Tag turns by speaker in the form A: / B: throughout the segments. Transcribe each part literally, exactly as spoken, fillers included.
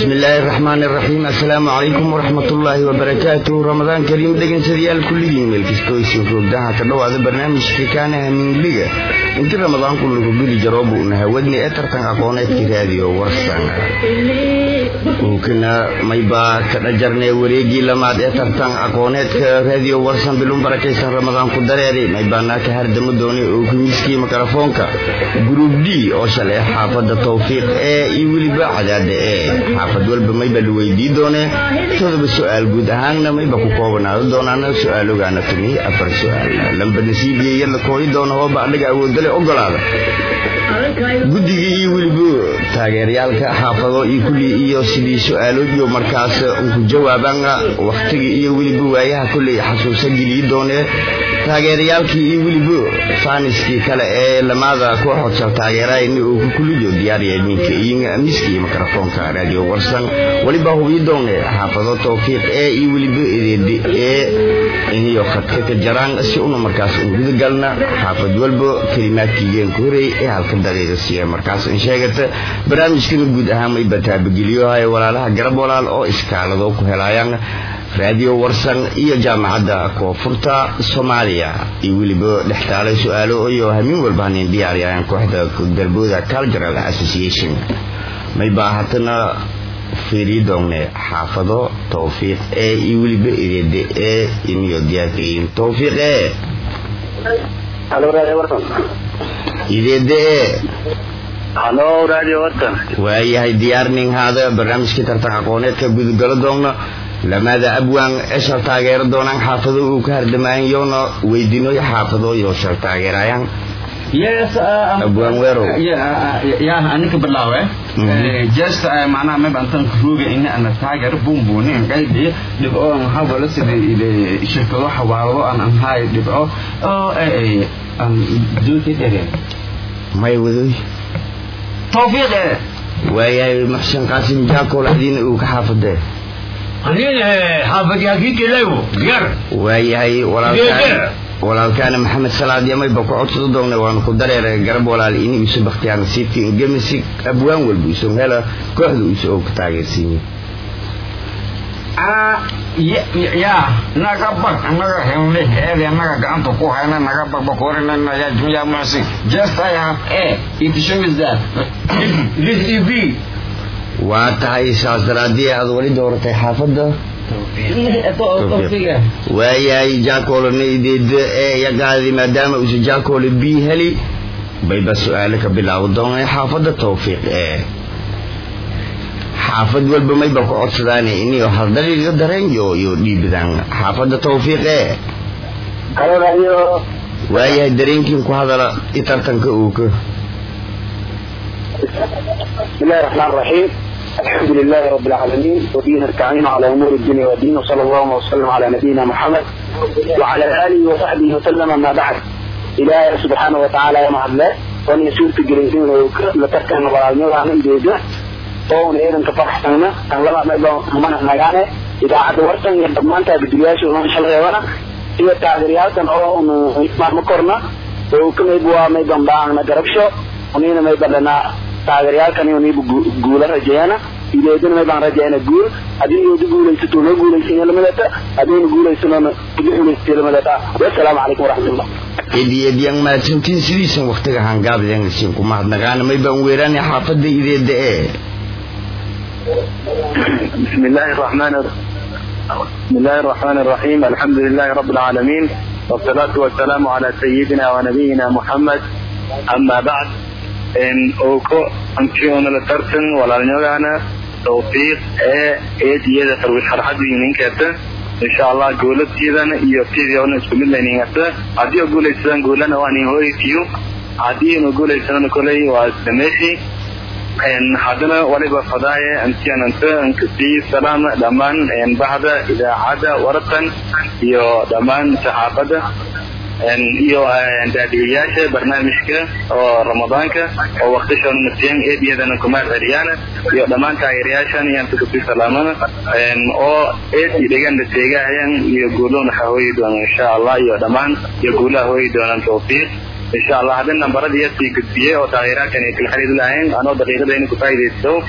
A: بسم الله الرحمن الرحيم. السلام عليكم ورحمة الله وبركاته. رمضان كريم دقن سريال كلين ملكستوي سوفروك ده كدو هذا برنامج كان من ليجا انت رمضان كله بيلي جرابه انها ودني اثر تنقونات كراديو ورسان وكنا ما يبا كنجرني وريجي لما اثر تنقونات كراديو ورسان بلوم بركيسان رمضان كدريري ما يبا ناك هردم دوني وكميسكي ميكروفونكا جروب دي او شلي حافظ التوفيق اي يولي بعد ايه حافظ والب ما يبا لويدي دوني تضرب السؤال قد هانا ما يبا كوكوبنا دونانا سؤالو غانا تمي افر سؤال لما بنسيبي يلا كوي دونا هو بعدك اول دلي ogolaada gudigii iyo waliba taageerayaalka xaafado iyo kulli iyo sidii su'aalo iyo markaas uu jawaabaan waqtiga iyo waliba waayaha kulli xasuusan geli doonee taageerayaalkii iyo waliba faaniskii kale ee lamada kooxood taageeray uu ku kulliyo diyaariyay ninka iyo miskii mikrofoonka radio warsan waliba hubi doonee xaafado tawfiiq ee iyo waliba ee iyo khadka ka jaraan si uu markaas uu gudagalna xaafad walba kalimaadkiin ku horeey ee halka daqiiqo si markaas in sheegata barnaamijkan guud ahaan ay bataabageliyo hay walaalaha garab walaal oo iskaalado ku helayaan radio warsan iyo jaamacadda koonfurta Soomaaliya iyo waliba dhextaalay su'aalo iyo hamin walba in diyaariyaan kooxda Galbooda Cultural Association may baahatana fiiridoonne xaafado tawfiiq ee iyo waliba ideede ee inuu diyaariyeen tawfiiq ee
B: Hello radio warsan
A: ideede
B: Hello radio warsan
A: waayahay diyaarnin hada barnaamijka tartan aqooneedka gudgal doona lamada abwaan ashar taageero doonaan xaafado uu ka hardamayn yoona weydiino xaafado iyo shar taageerayaan
C: yes
A: abwaan weero
C: ya ya anika bilaawe just macna ma bantan kruga in ana taageer buunbuuni qaybi dhibo hawlo sidii shirkado xawaalo aan aan hay dhibo oo ay aan duuti dheere
A: may waday
C: tawfiiq
A: waayahay maxsan qaasim jaako ladina uu ka xaafadee
C: anina xaafad yaaki kilayo yar
A: waayahay walaalkaan walaalkaan maxamed salaad yamay ba ku codsado doona waan ku dareeray garab walaal inuu isu baqtiyaan siifkii gemisig abwaan walbu soo hela kooxdu soo ka taageersiin
C: ah ya ya naga baq naga helne ee naga gacanta ku hayna naga baq bakoorina ya juya musi just I have a it shows that this T V
A: waa tahay saasraadii aad wali dooratay xaafada
C: tawfiiq
A: waayahay jaakoolna ideeda ee yagaadi maadaama uu jaakool bi heli bay bas su'aal ka bilaabo doonay xaafada tawfiiq ee xaafad walba may ba ku codsadaan inuu hal daqiiqo dareen iyo iyo dhiibadaan xaafada tawfiiq ee
B: Hello radio
A: waayahay dareenkiin ku hadala itartanka uu ka
B: بسم الله الرحمن الرحيم الحمد لله رب العالمين وبه نستعين على امور الدنيا والدين وصلى الله وسلم على نبينا محمد وعلى اله وصحبه وسلم. ما بعد الهي سبحانه وتعالى يا محمد وان يسوق الجريدين لتركن والعلماء عن الجيده طون ايضا تفرحنا ان لما ما من نغانه اذا عاد ورثن يضمنت بدياش وان شاء الله وانا هي تعذيرات او ما مكرنا وكما يبوا ما يضمبان ما دربشو ونينا ما يبلنا taageerayaalkan inay guul rajeeyana ileedana ma baan rajeeyana guul hadii uu guulaysto loo guulaysto lamada hadii uu guulaysto guulaysto lamada assalamu alaykum wa rahmatullah
A: idiyadiyan ma tintin sidiisan waqtiga hangaabeen siin kuma hadnagaan may baan weerani xaafada ideeda ee
B: bismillahir rahmanir bismillahir rahmanir rahim alhamdulillahi rabbil alamin wassalatu wassalamu ala sayyidina wa nabiyyina muhammad amma ba'd ان اوكو انتيون لترسن ولا نيوغانا توفيق ايه ايه ديادة تروي حرحد ينين كاتا ان شاء الله قولت جيدان يوتيد يونا اسكم الله ينين كاتا عديو قول ايسان قولنا واني هوري تيو عديو نقول ايسان كولي واسدميشي ان حدنا وليبا فضايا انتيان انت انكسي سلام دمان ان بعد اذا عاد ورطا يو دمان صحابة ان iyo daadiyaasha barnaamijka oo ramadaanka oo waqtigan naftiin ee biyadana kuma xiriyana iyo dhamaan taageerayaashan iyo inta ku salaamana en oo ee deegan deegaayaan iyo guuloon haway doon insha Allah iyo dhamaan iyo guulaha haway doonaan tawfiiq insha Allah hadana nambarada yasi gudbiye oo taageerayaashan ay kala xiriir lahayn anoo daqiiqada inay ku faa'iideysto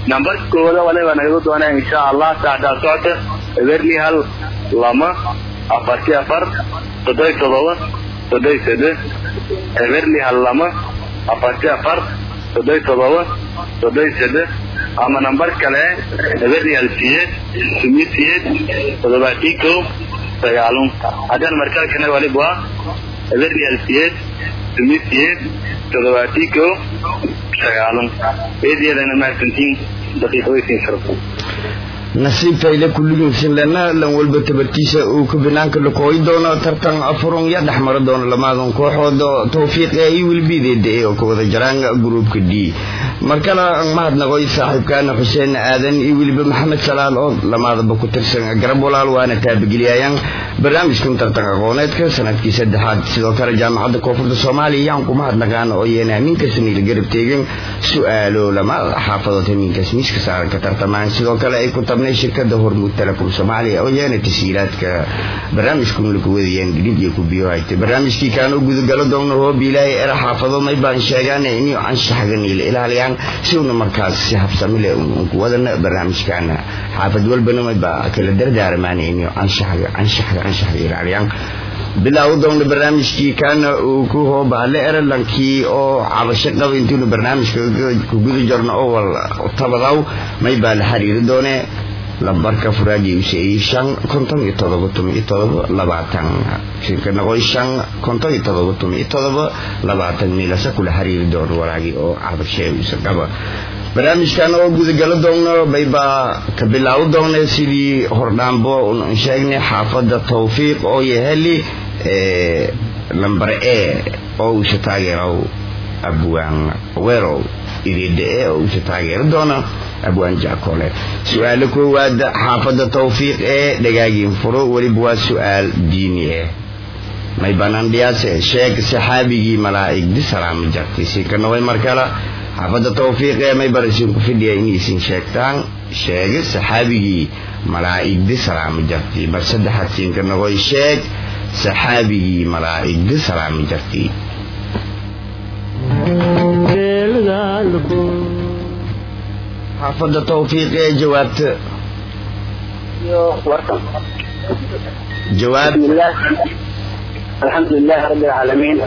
B: number kooda waliba naga doonaa insha Allah saacada socota eberli hal lama afarti afar todoba todoba todoba saddex eberli hal lama afarti afar todoba todoba todoba saddex ama number kale eberli hal siyeed siyeed todoba tiko sagaalun hadan markaa kana waliba eberli hal siyeed siyeed todoba tiko sagaalun eediyadana ma kantiin daqiiqooyin sharaf
A: nasiib fayle kulligiin sinlana lan walba tabartiisa uu ku banaanka la kooy doono tartan afurun ya dhaxmar doono lamaadan kooxood tawfiiq ay wilbideed oo ku wada jiraan groupka D markana mahad naqoy saaxiibkana Xuseen Aadan iyo wiliba Maxamed Salaal oo lamaadaba ku tirsan garab walaal waana taabigiliyaan barnaamijkan tartan aqooneedka sanadkii saddexaad sidoo kale jaamacadda koonfurta Soomaaliya aan ku mahad naqaan oo yeena ninka saniil garab teegin su'aalo lama xaafadada ninka miiska saaran ka tartamaan sidoo kale ay ku tabnay shirkadda Hormuud Telecom Soomaaliya oo yeena tasiilaadka barnaamijkan lagu wadayeen dib iyo ku biyo ay barnaamijkii kaan u gudagalo doono oo biilay era xaafado may baan sheeganay in aan shaxgan ilaaliyaan si uu markaas si habsami leh uu wadana barnaamijkana xaafad walbana may baa kala dardaarmaan in aan shaxga aan shaxga aan shaxga ilaaliyaan bilaa u doon barnaamijkii kana uu ku hoobaale eralankii oo cabasho qaba intuu barnaamijka ku guda jirno oo wal tabadaw may baa la xiriir doonee lambarka furaadi u sheeyay shan konton iyo todoba toban iyo todoba labaatan shirka noqoy shan konton iyo todoba toban iyo todoba labaatan meelasa kula xiriir doono walaagi oo cabasho uu qaba barnaamijkan oo gudagalo doono bayba ka bilaaw doona sidii hordhaanbo oo sheegnay xaafadda tawfiiq oo yahali ee lambar A oo uu taageero abwaan weero idide oo uu taageero doona abwaan jaakole su'aal koowaad xaafadda tawfiiq ee dhagaagin furo waliba waa su'aal diini ah may banaan dhiyaase sheeg saxaabigii malaa'igdi salaam jartay si kana way markala xaafadda tawfiiq ee may barashin ku fidiyay in isin sheegtaan sheeg saxaabigii malaa'igdi salaam jartay bar saddexaad si kana way sheeg saxaabigii malaa'igdi salaam jartay حافظ توفيق جوابت جواب
B: بسم الله الحمد لله رب العالمين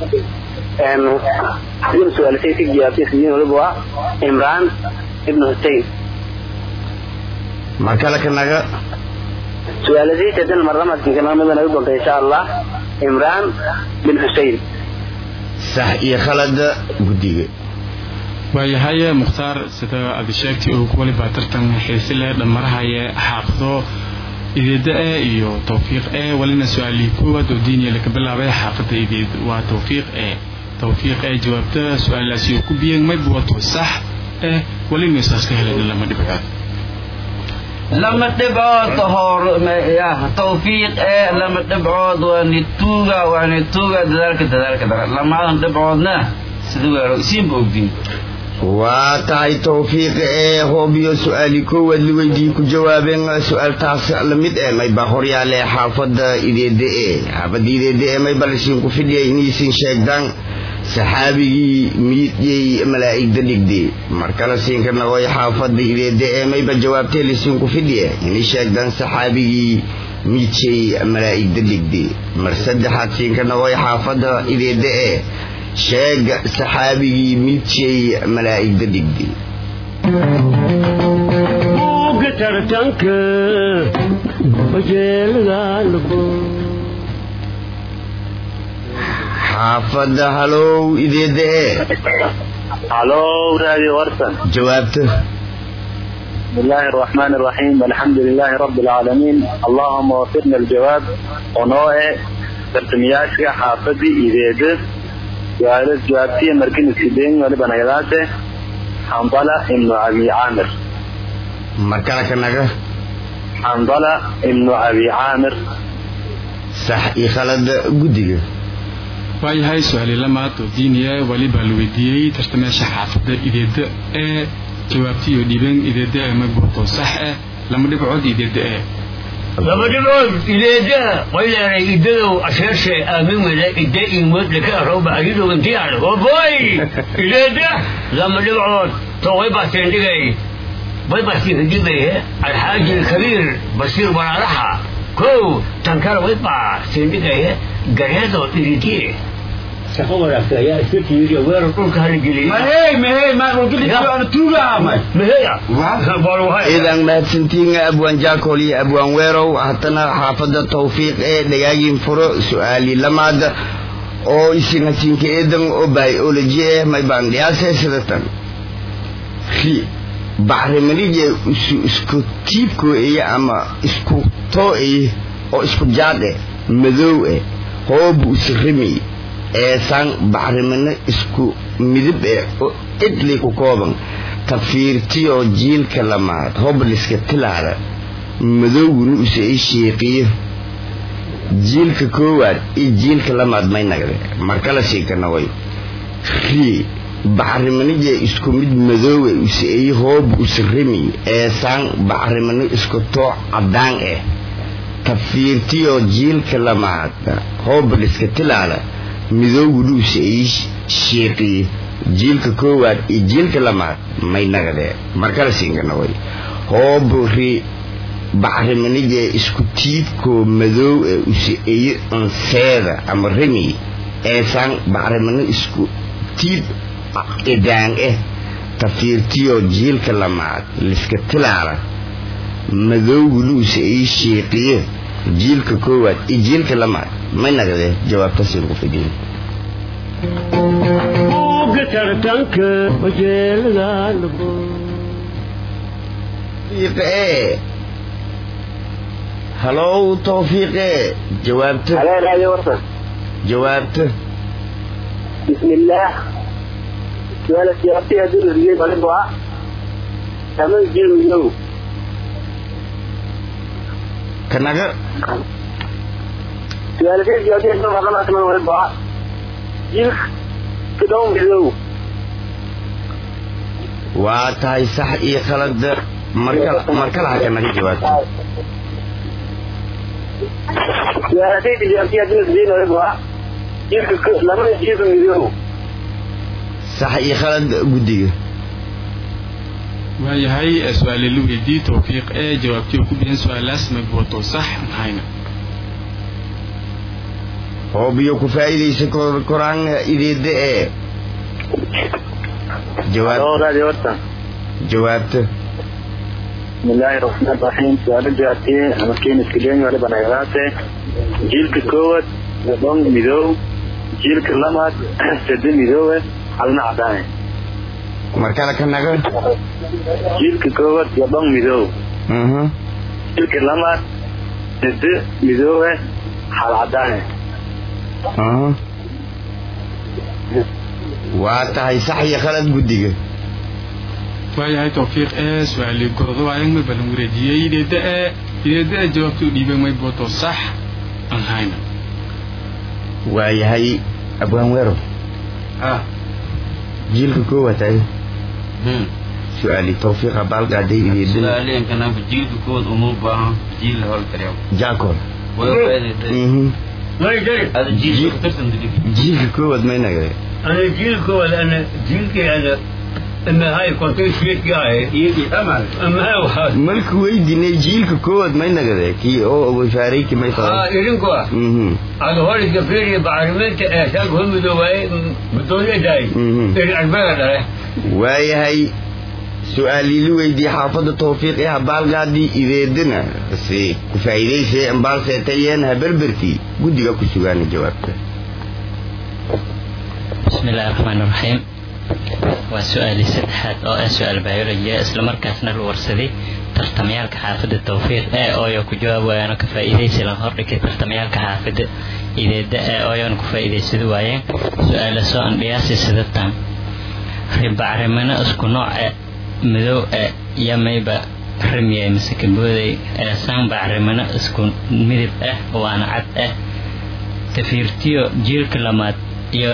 B: حديث سؤال سيتي جوابتي سجين ولبوا عمران ابن حسين
A: ما كلك النجا
B: سؤال سيتي تدن مرة ما كنا مدن أقول إن شاء الله عمران بن حسين
A: صح يا خالد قدية
D: waayahay mukhtaar sida aad sheegtay oo ku waliba tartan xiiso leh dhamarahaye xaafado ideeda iyo tawfiiq ee walina su'aali koowaad oo diiniga la ka bilaabay xaafada ideed waa tawfiiq ee tawfiiq ee jawaabta su'aalaasi ku biyeen may buwato sax ee walina saas ka helay lama dhibcaad
C: lama dhibcood hor ya tawfiiq ee lama dhibcood waa nituuga waa nituuga dadaalka dadaalka lama dhibcoodna sidoo weero isin boogdin
A: waa tahay tawfiiq ee hoobiyo su'aali koowaad li weydii ku jawaabeen su'aaltaas la mid ah may baa horyaale xaafadda ideede ee xaafadda ideede ee may balshin ku fidiyay in isin sheegdaan saxaabigii miidiyay malaa'igda dhigday markala siinka nagooy xaafadda ideede ee may baa jawaabtay lisin ku fidiyay in sheegdaan saxaabigii miidiyay malaa'igda dhigday mar saddexaad siinka nagooy xaafadda ideede ee sheeg saxaabigii miidiyay malaa'igda dhigday
E: buuga tartanka wajeelgaalku
A: xaafadda halow ideede ee
B: halo raadi warsan
A: jawaabta
B: بسم الله الرحمن الرحيم الحمد لله رب العالمين اللهم وفقنا الجواب ونوع ترتمياشك حافظي إذيده جوالس جوابتي مركن السيدين ولبن عيلاته حنظلة ابن أبي عامر
A: مركنا كنغا
B: حنظلة ابن أبي عامر
A: صح خالد قدية
D: waayahay su'aali lamaad oo diiniya waliba la weydiiyey tartamayaasha xaafadda ideeda ee jawaabtiyo dhiibeen ideeda ee magbuuto sax ah lama dhibcood ideeda ee
E: lama dhibcood ideeda waylaanay ideedo asheeshe aamin wada ide imad laka rooba ayadu intii aan oo boy ideeda lama dhibcood taway baa teendigay بيبقى جدا الحاج الكبير بصير برارحة كو تنكر ويبقى سندقة قريضة إريتيه سأقول لك يا سيدي يجي وير كل هالجلي
C: ما هي ما هي ما قلت لك أنا توجع ما
E: ما هي
A: إذا ما تنتين أبوان جاكولي أبوان ويرو حتى حافظ التوفيق إيه دقاقين فرق سؤالي لما ده أو إسنتين كإذن أو بيولوجيا ما يبان دي أساسا في بحر منيجي اسكو تيبكو إيه أما اسكو تو إيه أو اسكو جادة مذو إيه هو بوسرمي eesan baxrimino isku midib ee idli ku kooban tafiirtiyo jiilka lamaad hobliska tilaada madowguna u sii sheeqiyo jiilka koowaad iyo jiilka lamaad may nagade marka la sheekana way ri baxrimino isku mid madow ee u sii hoob u sirrimi eesan baxrimino isku too cadaan ee tafiirtiyo jiilka lamaad hobliska tilaada midowgu sii sheeqi jiilka koowaad iyo jiilka lamaad may nagade markala singana way hoobri baxrimanige isku tiibko madow ee u sii anseeda ama remi eesan baxrimano isku tiib idaan eh tafiirtiyo jiilka lamaad liska tilaala madowgu sii sheeqiye jiilka koowaad iyo jiilka lamaad may nagade jawaabta si ugu fidin
E: tartanka wajeelada lagu
A: fiiqe halo tawfiiqe jawaabta
B: على رأي ورثة
A: jawaabta
B: بسم الله سؤال السياسي هذول اللي يجب عليه دعاء كمان جيلوا يجوا
A: kanaga
B: سؤال السياسي هذول ما قلنا كمان ولا دعاء جيل كدوم يجوا
A: waa tahay sax iyo khalad markala markala kanaga jawaabta
B: سؤال السياسي هذول اللي يجوا دعاء جيل لما جيلوا يجوا
A: sax iyo khalad gudiga
D: waayahay su'aal lu weydii tawfiiq ee jawaabtii ku bixin su'aalaas ma gooto sax mahayna
A: oo biyo ku faa'iideysan koraan ideeda ee jawaab
B: على رأي ورثة
A: jawaabta
B: بسم الله الرحمن الرحيم سؤال الجاتي أماكن اسكليني ولا بنايراته جيل كوت يضم ميدو جيل كلامات سد ميدو على عدانه
A: markala kanaga
B: جيل كوت يضم ميدو
A: mhm
B: جيل كلامات سد ميدو على عدانه
A: aha waa tahay sax iyo khalad gudiga
D: waayahay tawfiiq ee su'aal gordo ayaan ma balan wareejiyay ideeda ee ideeda jawaabtu dhiibay may gooto sax aan hayna
A: waayahay abwaan weero
C: ah
A: jiilka koowaad ay
C: hmm
A: su'aali tawfiiqa balqaaday ideeda
C: su'aaleen kana jiilka kood uma baahan jiil hol kariyo
A: jaakol
C: way faa'iiday
A: mhm
E: ما يدري
C: هذا جيل كترتن دقيقة
A: jiilka koowaad may nagade
E: أنا جيلك ولا أنا جيلك أنا أما هاي كنت شوية جاي
C: يجي أمل
E: أما هاي وحاس
A: markuu weydiinay jiilka koowaad may nagade kii oo wafaareyki may
E: آه
A: tahay
E: إيرينكوا
A: mhm
E: على هول الجفير بعرمت أشاق هم دواي بدون داي
A: Mhm.
E: إيرين أجمل ده
A: waayahay su'aalii lu weydii xaafada tawfiiq ee baalgaadii ideedina si ku faa'iideysay ambalse tayeen haberberti gudiga ku sugaan jawaabta
F: بسم الله الرحمن الرحيم وسؤال سدحات أو سؤال بيولوجيا إسلام مركزنا الورسدي ترتميال كحافظ التوفيق أي أو يكو جواب وأنا كفائدة سلام هرك ترتميال كحافظ إذا دا أو يكو كفائدة سدوايا سؤال سؤال بياسي سدتان ربع رمنا اسكو نوع مدو يميبا رمية مسك بودي سان بعرمنا اسكو مدب أه وأنا عد أه تفيرتيو جيل كلمات يو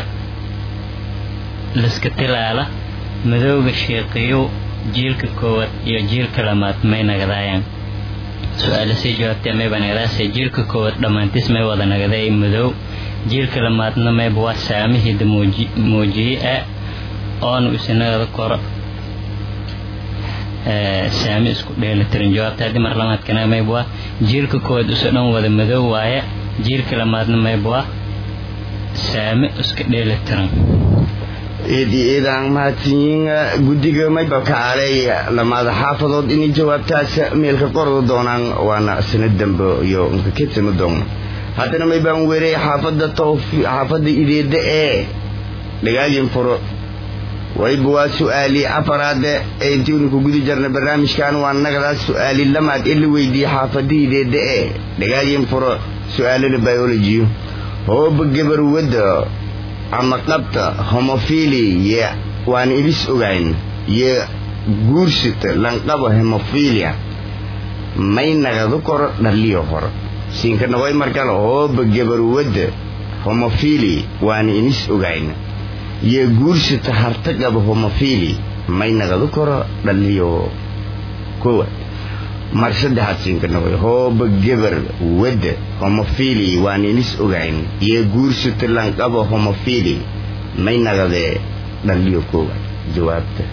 F: liska tilaala madowga sheeqiyo jiilka koowaad iyo jiilka lamaad may nagadaayaan su-aala sii jawaabtay mayba nagadaasay jiilka koowaad dhammaantiis may wada nagaday madow jiilka lamaadna mayba waa saamihida muujiye ah oonu isinagada koro saami isku dheelitiran jawaabta haddii mar lamaadkana maybwa jiilka koowaad usoo dhan wada madow waaye jiilka lamaadna maybwa saami isku dheelitiran
A: eedi eedaan mahadsanyiin guddiga mayba kacaalay lamaada xaafadood inay jawaabtaas meelka qorda doonaan waana sanad dambe iyo nkaketsama doona haddana maybaan weeray xaafadda tawfiiq xaafadda ideeda ee dhagaagin furo wayba waa su-aali afaraade ee intiinu ku gudi jarna barnaamijkan waa nagadaas su-aali lamaad ee la weydiiyey xaafadda ideeda ee dhagaagin furo su-aalada biology hooba gabar wadda ama qabta homophilia ye waan ilis ogayn ye guursita lanqaba homophilia may nagadu koro dhaliyo hor siinka nagoy markale hooba gabar wadda homophilia waan ilis ogayn ye guursita hartagaba homophilia may nagadu koro dhaliyo kowa mar saddexaad siinka nagoy hooba gabar wadda homophilia waan ilis ogayn ye guursita lanqaba homophilia may nagadee dhaliyo kowa jawaabta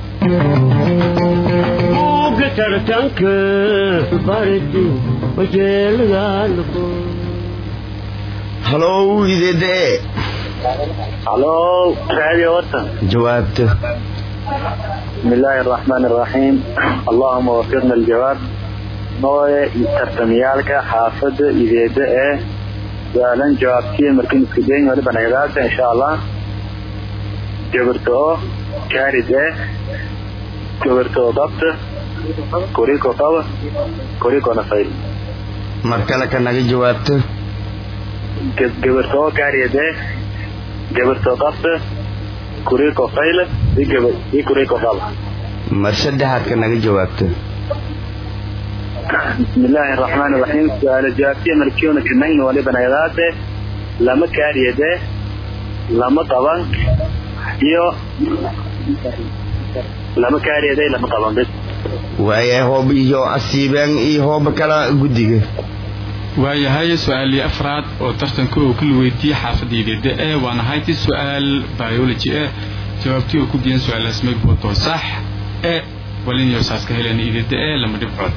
G: tartanka bardi wajeelgaalko
A: halow ideedee
B: halo radio watan
A: jawaabta
B: بسم الله الرحمن الرحيم اللهم وفقنا الجواب نوع ترتميالك حافظ إذا إيه سؤالا جوابتي مركين سكدين ولا بنغدات إن شاء الله جبرتو كارد إيه جبرتو ضبط كوريكو طبع كوريكو نفيل
A: مركلة كان جوابته
B: جبرتو كارد إيه جبرتو ضبط كوريكو فيل إيه كوريكو طبع
A: مرشدها كان جوابته
B: بسم الله الرحمن الرحيم سؤال جوابتي مركيون كنين ولي بنغداته لما كارد إيه لما طبع iyo lama kaariyaday lama qaban bid
A: waaye hoob iyo asiibaan iyo hoob kala gudiga
D: waayahay su'aali afraad oo tartanka uu kala weydiiyay xaafadayda ee waana hayti su'aal biology ee jawaabtii uu ku diin su'aalaas ma boto sax ee walin iyo saaska heleen idida ee lama dhibcood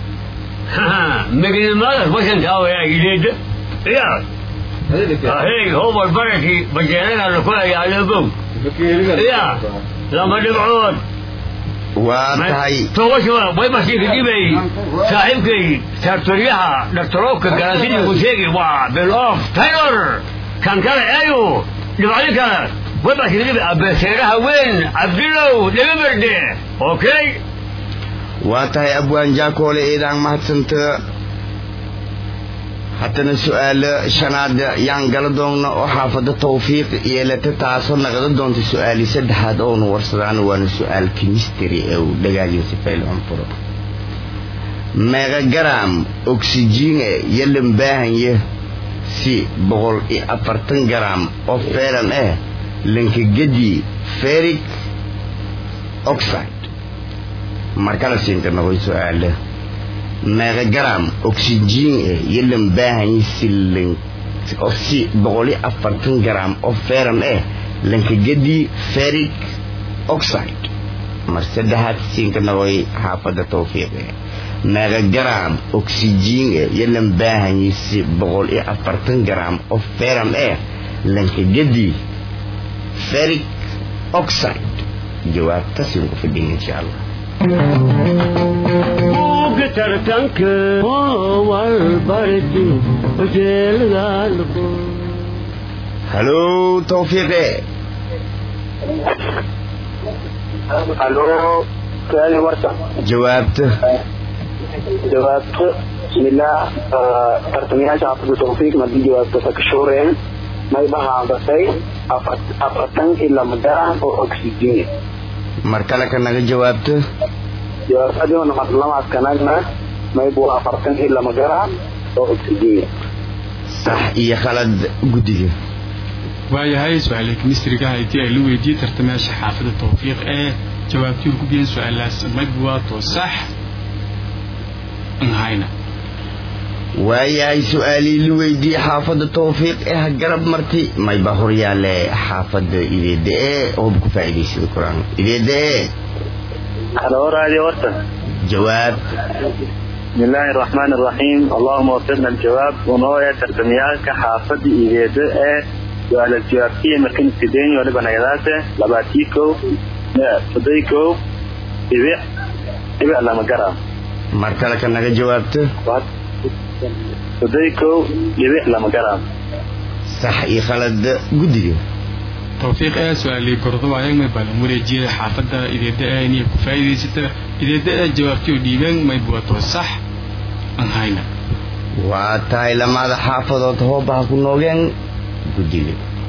E: magin mala washan taawaya idida ya هيك هو البركي بجينا لكل على ابو يا لما دبعون
A: وانتهي
E: توشوا وين ماشي في جيبي صاحبك ترتريها دكتوروك جالسين يقولي وا بالاوف تايلر كان كان ايوه دبعلي كان وين ماشي في جيبي ابسيرها وين عبد الله دبرده اوكي
A: وانتهي ابو انجاكول ايدان ما سنت حتى سؤال شناد يانغال دون او حافظ توفيق يلتا تاسو نقد دون سؤال سدحاد او ورسدان وان سؤال كيمستري او دغاجي سفيل امبرو ميغا جرام اكسجين يلم باهن يه سي بقول اي افرتن جرام او فيرم اه لينك جدي فيريك اوكسايد مركلا سينكر نقول سؤال ميغا جرام اكسجين يلم باهن يسلين او سي بقولي افرتن جرام او فيرم ايه لنك جدي فيريك اوكسايد مرسدهات سينك نوي حافظ توفيق ميغا جرام اكسجين يلم باهن يسي بقولي افرتن جرام او فيرم ايه لنك جدي فيريك اوكسايد جواب تسيبه في الدين ان شاء الله
G: tartanka walbardi wajeelgaalko
A: هلو توفيق
B: الو سؤال ورطة
A: جوابته
B: جوابته بسم الله ترتميها شعب توفيق مدي جوابته فكشورين ما يبقى عبسي أفتن إلا مدرعا أو أكسجين
A: مركلة كان جوابته
B: جوابته أنه مطلما أتكناجنا ما يبقى أفتن إلا مدرعا أو أكسجين
A: صح إيا خالد قديه
D: waayahay su'aal kemistriga hayti ay lu weydiiyay tartamaasha xaafada tawfiiq ee jawaabtii ku bixin su'aalaas ma buwato sax انهاينا
A: waayahay su'aali lu weydiiyay xaafada tawfiiq ee garab marti may bahur yaale xaafada ideede oo ku faa'iideysan Quraan ideede
B: هلو راديو ورطة.
A: جواب.
B: بسم الله الرحمن الرحيم. اللهم وفقنا الجواب ونوية ترتميالك حافظ إيجاد إيه وعلى الجوابية مكان السيدين ولبا نيلاته لباتيكو صديكو إبع إبع لما قرأ
A: مركلة كان جوابته
B: صديكو إبع لما قرأ
A: صح إي خالد قدي
D: توفيق ايه سؤالي قرضوا عيان ما يبالي مريجي حافظة إذا دقا إني كفايدة ستة إذا دقا جوابتي وديبان ما يبواتوا صح أنهاينا
A: واتاي لما هذا حافظت هو باكو نوغين قدي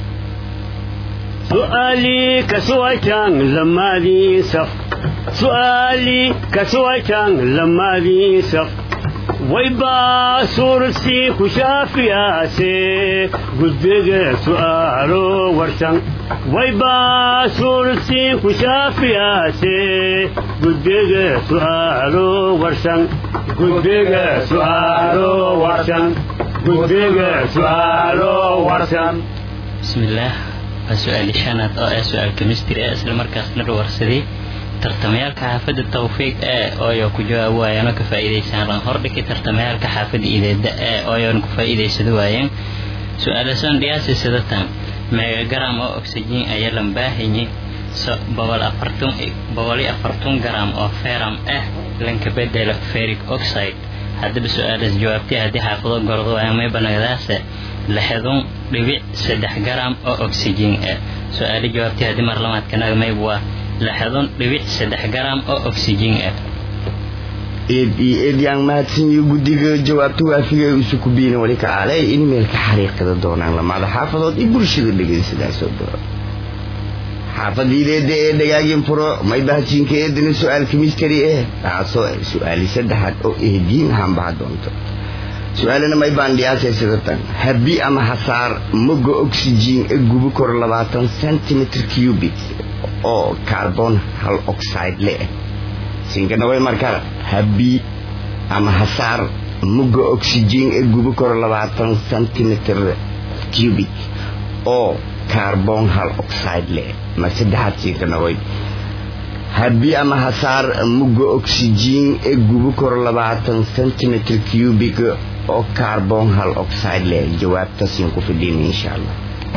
G: سؤالي كسويتان لما دي سف سؤالي كسويتان لما دي سف ويبا سورسي كشافي آسي قدق سؤالو ورسن ويبا سورسي كشافي آسي قدق سؤالو ورسن قدق سؤالو ورسن قدق سؤالو ورسن
F: بسم الله السؤال شانت أو سؤال كمستري أسل مركز نرو ورسدي tartamayaalka xaafada tawfiiq ee oo ku jawaab waayeen ka faa'iideysan ran hordhigay tartamayaalka xaafada ideeda ee oo ku faa'iideysado waayeen su'aalasan dhiyaasi sidatan megagram oo oxygen ayaa la baahanyahay so boqol afartan boqol afartan gram oo ferrum ah lanka bedelo ferric oxide hadaba su'aalas jawaabtii hadii xaafado gordo ay may banagdaas lixdan dhibic saddex gram oo oxygen ah su'aal jawaabtii hadii mar lamaad kana may waa لحظن لبيع سدح جرام أو أكسجين أ.
A: إد إد يعني ما تسمي جودي جوابته في وسكوبين ولك عليه إني ملك حريق كذا دون على ما هذا حافظات يبرشيد اللي جالس ده سوبر. حافظ إلى ده ده يجيم فرو ما يبهتين كده ده سؤال كميستري إيه. عصو سؤال سدح أو إهدين هم بعد دونته. سؤالنا ما يبان دي أساس سدتان. هبي أما حصار مج أكسجين الجوب كورلباتن سنتيمتر كيوبيك. oo carbon hal oxide leh singana way markaa habi ama hasar mugo oxygen ee gubo kor labaatan centimeter cubic oo carbon hal oxide leh ma saddex singana way habi ama hasar mugo oxygen ee gubo kor labaatan centimeter cubic oo carbon hal oxide leh jawaabta siin ku fidin insha Allah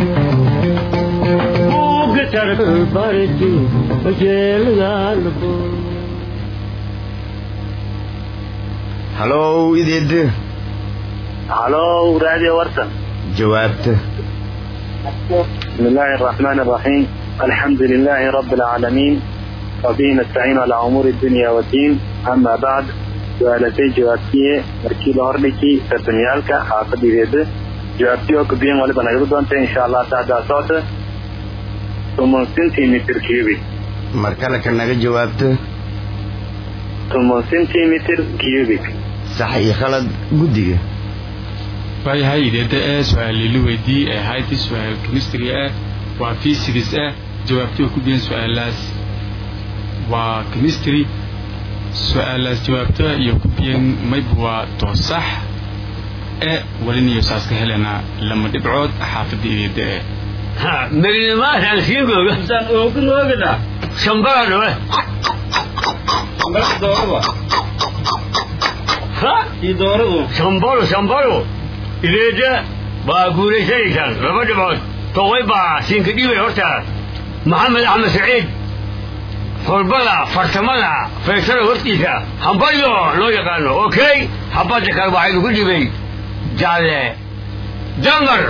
G: ترك بردي وجيل غالبو
A: هلو إذيد
B: هلو راديو ورطة.
A: جوابته
B: بسم الله الرحمن الرحيم. الحمد لله رب العالمين وبه نستعين على أمور الدنيا والدين. أما بعد سؤالتي جوابتي مركي لهرلكي ستنيالك حافظ إذيد جوابتي وكبين ولبنا يردون إن شاء الله تعالى صوته ثم سنتيمتر كيوبيك.
A: مركلة كنا جوابته
B: ثم سنتيمتر كيوبيك.
A: صحيح خالد قدية.
D: فهي هاي ده سؤال اللي ودي هاي سؤال كيمستري اه وفيزيكس اه جوابته كبين سؤالاس وكيمستري سؤالاس جوابته يكبين ما يبغى تصح اه ولين يساس كهلنا لما تبعد حافظ إيده
E: ها مريم ما كان فيكو قصان اوكل وكذا شمبار ولا شمبار دوروا ها يدوروا شمبار شمبار إذا باقول شيء كان ربنا بعد طويبة سينكدي ويرتا محمد أحمد سعيد فربلا فرتملا فيصل ورتيكا حبايو لو يقالوا أوكي حبايك الواحد كل بي جاله جنر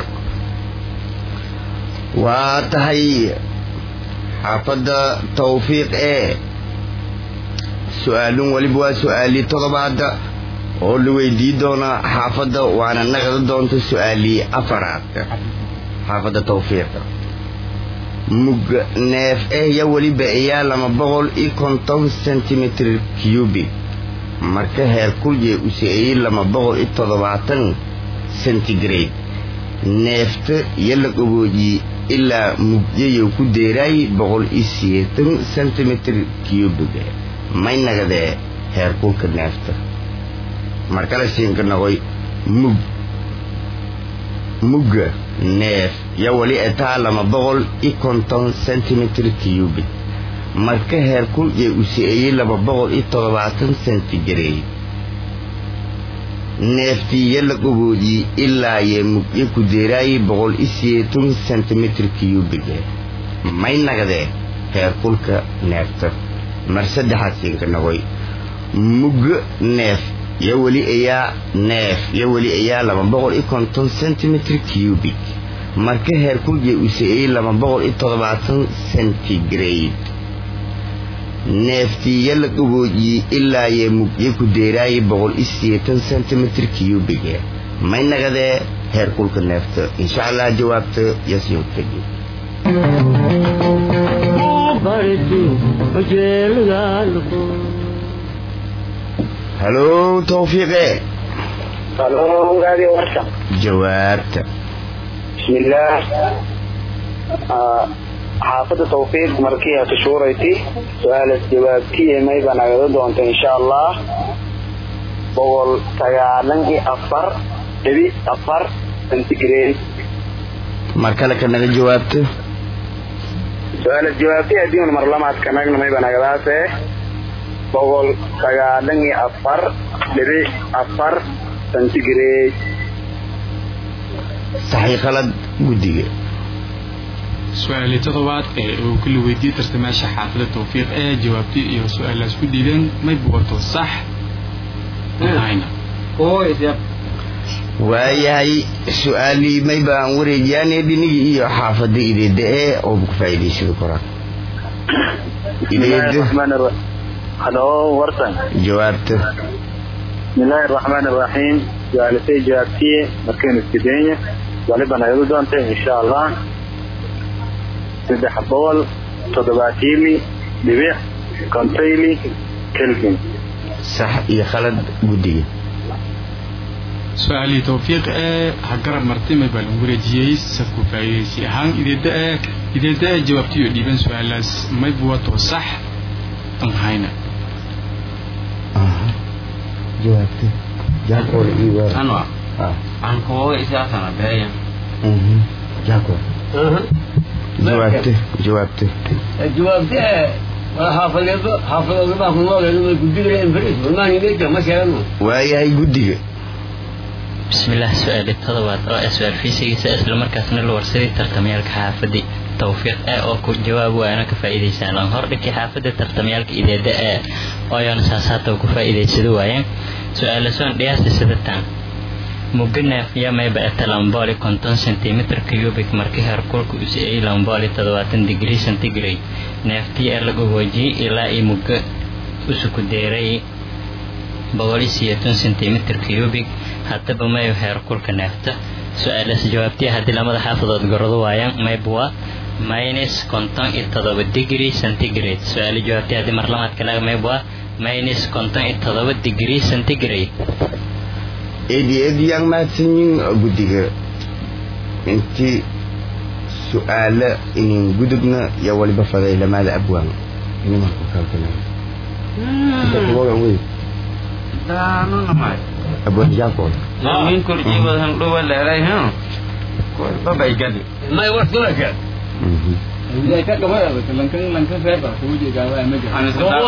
A: وتهي حافظ توفيق ايه سؤال ولبوا سؤالي طلبات أولو ويدي دونا حافظ وانا نغض دونت سؤالي أفراد حافظ توفيق مج ناف ايه يولي بقيا لما بقول اي كونتون سنتيمتر كيوبي مركه هيركول جي اسئي لما بقول اي طلباتن سنتيجريد نافت يلق أبوجي إلا مجيء كديراي بقول إسيتن سنتيمتر كيوبيك ما ينقدر هيركول كنافت مركلا سين كنا قوي مج مج ناف يا ولي أتعلم بقول إكونتون سنتيمتر كيوبيك marka heerkul ee uu seeyay laba boqol iyo toddobaatan centigrade neeftiya la qaboojiyey ilaa iyo mugyo ku deeraayay boqol iyo sideetan centimeter cubic may nagdee heerkulka neefta mar saddexaad siinka noqoy muggo neef iyo weli ayaa neef iyo weli ayaa laba boqol iyo konton centimeter cubic marka heerkulka uu seeyay laba boqol iyo toddobaatan centigrade neeftiya la qaboojiyey ilaa iyo mugyo ku deeraayay boqol iyo sideetan centimeter cubic may nagadee heerkulka neefta insha allah jawaabta yasiin tagi halo tawfiiqe
B: halo gaadi warka
A: jawaabta
B: bismillah xaafada tawfiiq markii aad shuurayti su'aal jawaabtii may banagado doonto insha Allah boqol sagaalan iyo afar dhibi afar centigrade
A: markale ka naga jawaabto
B: su'aal jawaabtii adiin mar lamaad ka nagna may banagadaase boqol sagaalan iyo afar dhibi afar centigrade
A: saxiix khalad gudiga
D: سؤال تضوات وكل ويدي ترتماشى حافظة توفيق ايه جوابتي iyo su'aalaas ku dhiileen may buuqato sax ayna
C: oo idab
A: waayahay su'aali may baan wareejiyaan dhinigi iyo xaafada ideeda ee oo ku faa'iideysan kara ideeda
B: halo warsan
A: jawaabta
B: bismillahir rahmanir rahim su'aalatii jawaabtii markaan istideenya waliba nagadu doonto insha Allah saddex boqol toddobaatimi dhibic kontayli kelvin
A: sax iyo khalad gudiga
D: su'aali tawfiiq ee hagarab martime bal wareejiyay safku faa'iideysi ahaan ideeda ee ideeda jawaabtiyo dhiiban su'aalaas may buuqato sax tan hayna
A: aha jawaabta jaaqol iyo
C: anwa
A: ah
C: aan koo isaasana beeyan
A: mhm jaaqol aha جوابته جوابته
E: جوابته حافظ حافظ ما هو نقول إنه يقدر ينفرد وما ينجح ما شاء
A: وهي هي جدية
F: بسم الله سؤال التضوات أو سؤال في سيء سأل المركز من الورسي ترتميالك حافظي توفيق أو كل جواب وأنا كفائدة سنة هردك حافظ ترتميالك إذا داء أو ينساسات وكفائدة سدوائن سؤال سؤال دياس السدتان ممكن يا ما يبقى تلامبالي كونتون سنتيمتر كيوبيك مركي هركولك أسئي لامبالي تضواتن ديجري سنتيجري نفتي أرلقو وجي إلا إي ممكن أسكو ديري بغالي سيتون سنتيمتر كيوبيك حتى بما يهركولك نفته سؤال سجوابتي هذه لما حافظت قرضوا ويان ما يبوا ماينس كونتون التضوات ديجري سنتيجري سؤال جوابتي هذه مرلمات كلاك ما يبوا ماينس كونتون التضوات ديجري سنتيجري
A: edi edi yang matsin gudiga inti su'ala inin gudubna ya wali bafaday lamada abwaan ini marku kalkana inta kuwa wey
C: daano namay
A: abwaan jaaqol
C: min kurji wadan do wala ray ha ko babay gadi
E: ما يوصل لك
A: mhm
D: إذا كان كمان لكن لكن فيبر توجي جوا أمجد
C: ana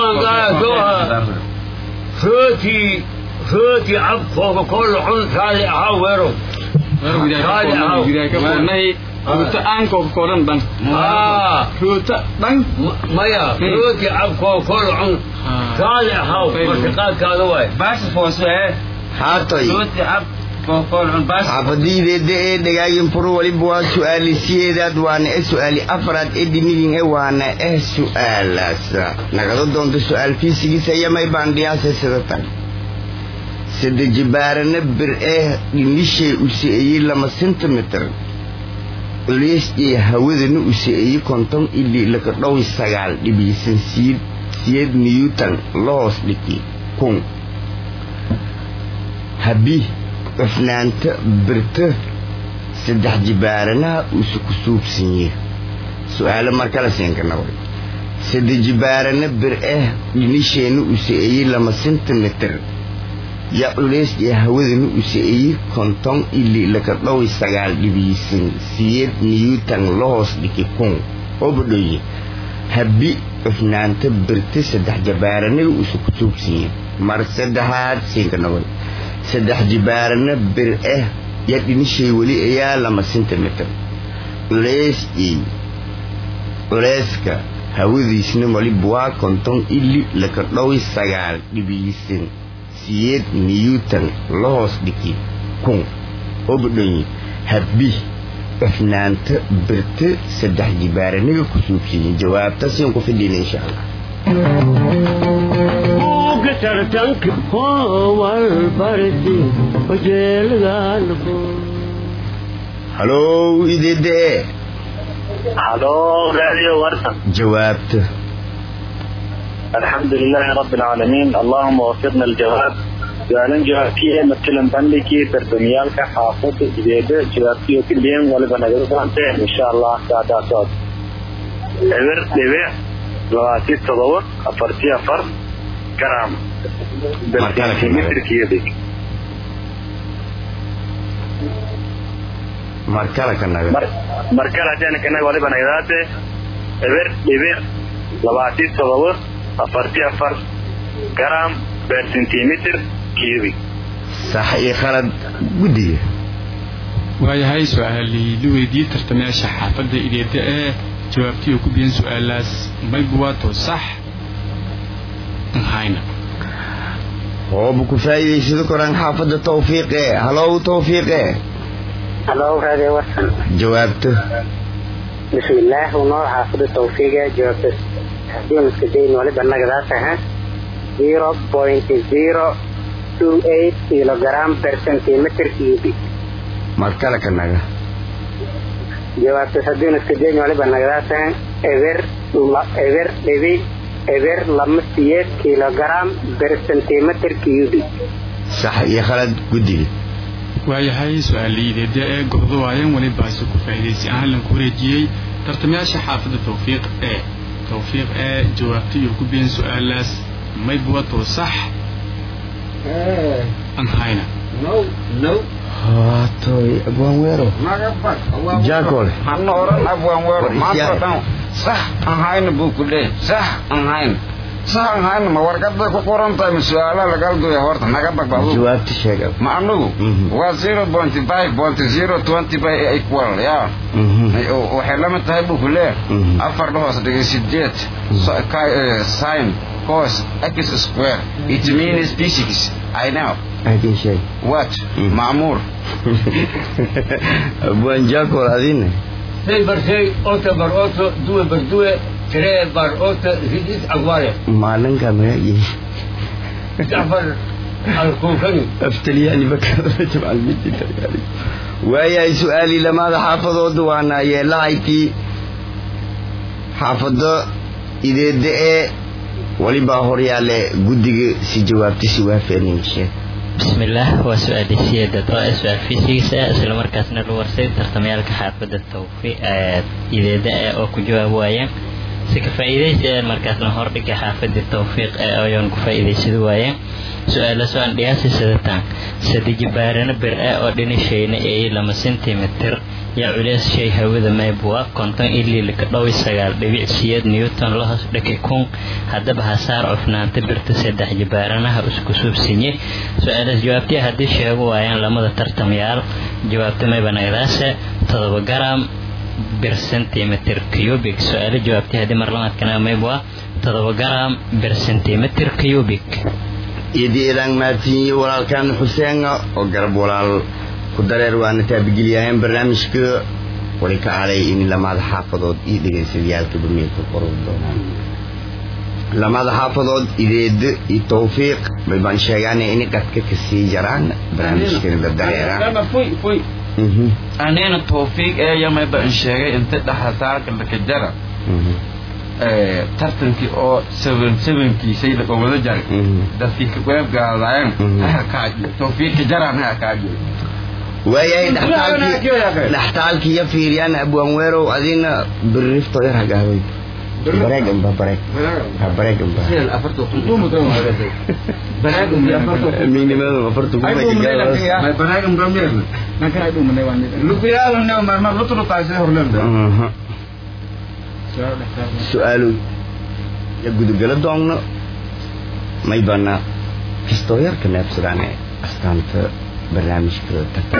E: والله فوتي فوتي عب فوق كل عن ثاني أحاوره
D: إذا كان نهي ruuta aan koob kooran dhan
E: آه
D: ruuta dhan
E: مايا فوتي عب فوق كل عن ثاني أحاو مرتقال كانوا واي
C: bas fooswe
A: haatay
C: dooti ab ko ko bas
A: xafadideeda ee dhagaagin furu waliba waa su'aali sideedaad waana ee su'aali afraad ee dinigin ee waana ee su'aalaas nagada doonto su'aal fiisigiisa yamay baan dhiyaasay sidatan sida jibaarana bir ee dhinishay u seeyay lama centimeter ulees iyo hawadana u seeyay konton ilaa laka dhow sagaal dhibisan siid siid newton loos dhiki kun habi qafnaanta birta saddex jibaarana uu ku suubsanyahay su'aalo marka la siin kana way saddex jibaarana bir eh dhinisheenu u seeyay lama centimeter ya ulees iyo hawadana u seeyay konton ilaa laka dhow sagaal dhibisan siid newton loos dhiki kun oo badhoyi habbi cufnaanta birta saddex jabaaraniga usu ku tuugsiiyeen mar saddexaad siinka nabad saddex jibaarana bir ah ya dhinishay weli ayaa lama sentimitir culeys iyo culeyska hawadiisna waliba waa konton ili laka dhowi sagaal dhibiyisan siyeed newton la hoos dhigi kun obdhoyi habbi cufnaanta birta saddex jibaaraniga ku suubsiiyeen jawaabta siin ku fidhiina insha allah
G: tartanka howal barti wajeelgaalbo
A: halow idede
B: halo radio warsan
A: jawaabta
B: الحمد لله رب العالمين اللهم وفقنا الجواب سؤالا جوابكي مثلا بندكي ترتميالك حافظ جديدة جوابكي كلهم ولبا نقدر إن شاء الله ساعة صوت إبر لبيع لواتي تضور أفرتي أفر كرام بالمتر كيبك
A: مركلة كنا
B: مركلة جانا كنا ولبا نقدر إبر لبيع لواتي تضور أفرتي أفر كرام بالسنتيمتر كيبك
A: صح إيه خالد ودي
D: waayahay su-aalii la weydiiyey tartamayaasha xaafadda ideeda ee jawaabtii oo ku biyan su-aalaas maybu waato sax hayna
A: hoobu ku faa'iidaysado koraan xaafadda tawfiiqe halow tawfiiqe
H: halow radio warsan
A: jawaabto
H: bismillaah ونوع حافظ التوفيق جواب حديم اسكدين ولد النقدات zero point zero two eight kilogram per centimeter cubic
A: مركلة كنا
H: جواب حديم اسكدين ولد النقدات ever ever ever ever لمسية kilogram per centimeter cubic
A: صح يا خالد قدي
D: waayahay su-aalii ideeda ee go'do waayeen walibaasi ku faa'iidaysay aan lan ku wareejiyey tartamayaasha xaafadda tawfiiq ee tawfiiq ee jawaabtii oo ku biyan su-aalaas may buwato sax aan hayna
C: no no
A: هاتوي أبوان ويرو جاكول
C: حنا أوران أبوان ويرو ما تردان صح أن هاين بوكله صح أن هاين صح أن هاين ما ورقة كقران تايم سؤالا لقال دو يهورت نقبك بابو
A: جواب تشيك
C: ما أنو و zero point five point zero twenty by equal يا وحلما تاي بوكله أفر له صدق سجيت ساين cos x square it means physics I know
A: أكيد شيء
C: what معمور
A: أبوان جاكول هذين
E: شيء بر شيء أوتا بر أوتا دو بر دو تري بر أوتا زيدس أقوالي
A: ما لن كمان
E: جعفر الكوكني
A: أفتلي يعني بكرة تبع الميت يعني ويا سؤالي لماذا حافظوا دوانا يا لايكي حافظ إذا دقى ولبا هوريالي قدق سي جوابتي سوا فيني شيء
F: بسم الله وسؤال السيادة طائع سؤال فيزيكس اسلام مركزنا الورسي ترتميالك حافظ التوفيق إذا دقى أو كجواب وايا سكفايدة مركزنا هوردك حافظ التوفيق أو يون كفايدة سدوايا سؤال سؤال دياسي سدتان سدي جبارنا برأة أو دين شيء أي لما سنتيمتر يا عليس شيء هذا ما يبوا كنتن اللي لكضوي سجال ببيع سياد نيوتن لها لك يكون هذا بحصار عفنا تبرت سدح جبارنا هأسكسوب سنية سؤال جوابتي هذا الشيء هو يعني لما ترتم يار جوابت ما يبنى راسه تضرب جرام برسنتيمتر كيوبيك سؤال جوابتي هذه مرلمات كنا ما يبوا تضرب جرام برسنتيمتر كيوبيك
A: يدي إلان ماتي ولا كان حسين أو قرب ولا كدرر وأنا تابجيليان برنامجك ولك علي إن لما حافظوا إيدي سريال كبرمية القرود لما حافظوا إيدي التوفيق بالبان شيئاني إني قد كسي جران برنامجك بالدريران
C: أنا فوي فوي أنا التوفيق إيه يوم يبقى شيء أنت لحظات لك جرا tartankii oo seven sevenkii say la wada jaray dadkii ka qeyb gaadayeen ka tawfiiq jaraan ka jiro
A: وياي نحتاج نحتاج يا فيريان أبو أميرو أدينا بالرفط غير هجاوي بريك إمبا بريك بريك إمبا
C: سيل أفرتو قدوم تروم بريك إمبا
A: مين ما أفرتو قدوم كجاوي
C: بريك إمبا مين نكره دوم نيوان لو بيا لو ما ما لطلو تايسه هرلم ده
A: su'aalo ya gudugala doonno may bana kastooyarka neebsadane astaanta barnaamijka tartan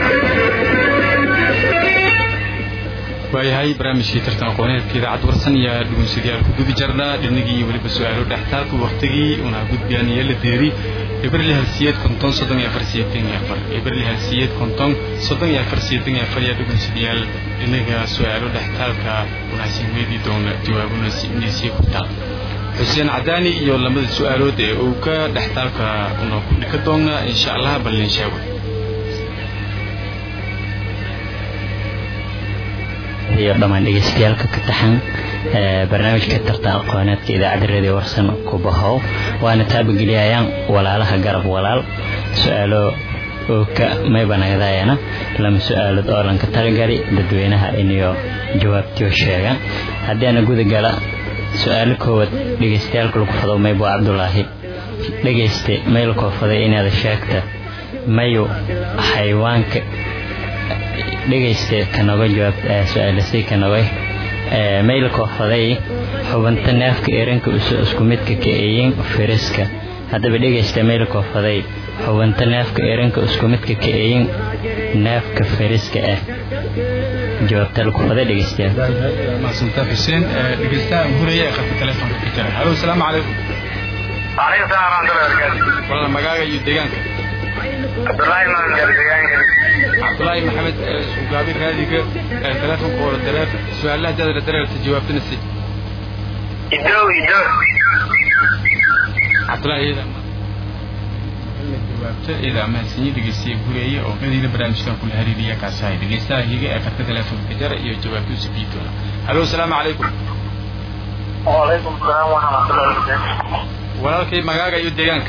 D: waayahay barnaamijkii tartan aqooneedka idaacad warsan iyo dhugunsidayaal ku gubi jarnaa dhinagii weliba su-aalo dhextaalku waqtigii una gudbiyaan iyo la deeri iberli halsiyeed konton soddon iyo afar siyeetan iyo afar iberli halsiyeed konton soddon iyo afar siyeetan iyo afar iyo dhugunsidayaal dhinaga su-aalo dhextaalka unaasin weydii doona jawaabuna inaysiya kurtaa xuseen cadaani iyo lamada su-aalood ee uu ka dhextaalka una ku dhika doona insha allah balin sheego
F: iyo dhammaan dhegeystayaasha ka taxan barnaamijka tartan aqooneedka idaacadda radio warsan ku bahow waana taabageliyayaan walaalaha garab walaal su-aalo oo ka maybanagadaayana lama su-aalood oo lanka talagari dadweynaha inayo jawaabtiyo sheegaan haddii ana guda gala su-aalo koowaad dhegeystayaalka lagu fado maybo cabdulaahi dhegeyste mayl koofaday inaad sheegta mayu xayawaanka dhegeyste kanaga jawaab su-aalasay kanaga mayl koofaday xubinta neefka eranka isku midka ka eeyin firiska haddaba dhegeyste mayl koofaday xubinta neefka eranka isku midka ka eeyin neefka firiska ah jawaabta lagu faday dhegeystayaal
D: maasanta xuseen dhegeystaha huraya qadka telefoonka ka jira halo assalaamu calaykum
B: وعليكم السلام ورحمة الله وبركاته.
D: والله magaaga iyo deegaanka
B: عبد الله محمد deegaanka
D: عبد الله محمد سوغابي raadiga telefoonka wada dareer su'aalaha jadala dareerta jawaabtana si
B: idow idow
D: عبد الله ida jawaabta ida ma sinii dhegeystiye guriyay oo qadiina barnaamijkan ku hariiriya ka saay dhegeystaha higa ee qadka telefoonka jara iyo jawaabtu si biitoona halo assalaamu calaykum
B: وعليكم السلام ورحمة الله وبركاته.
D: walaalkay magaaga iyo deegaanka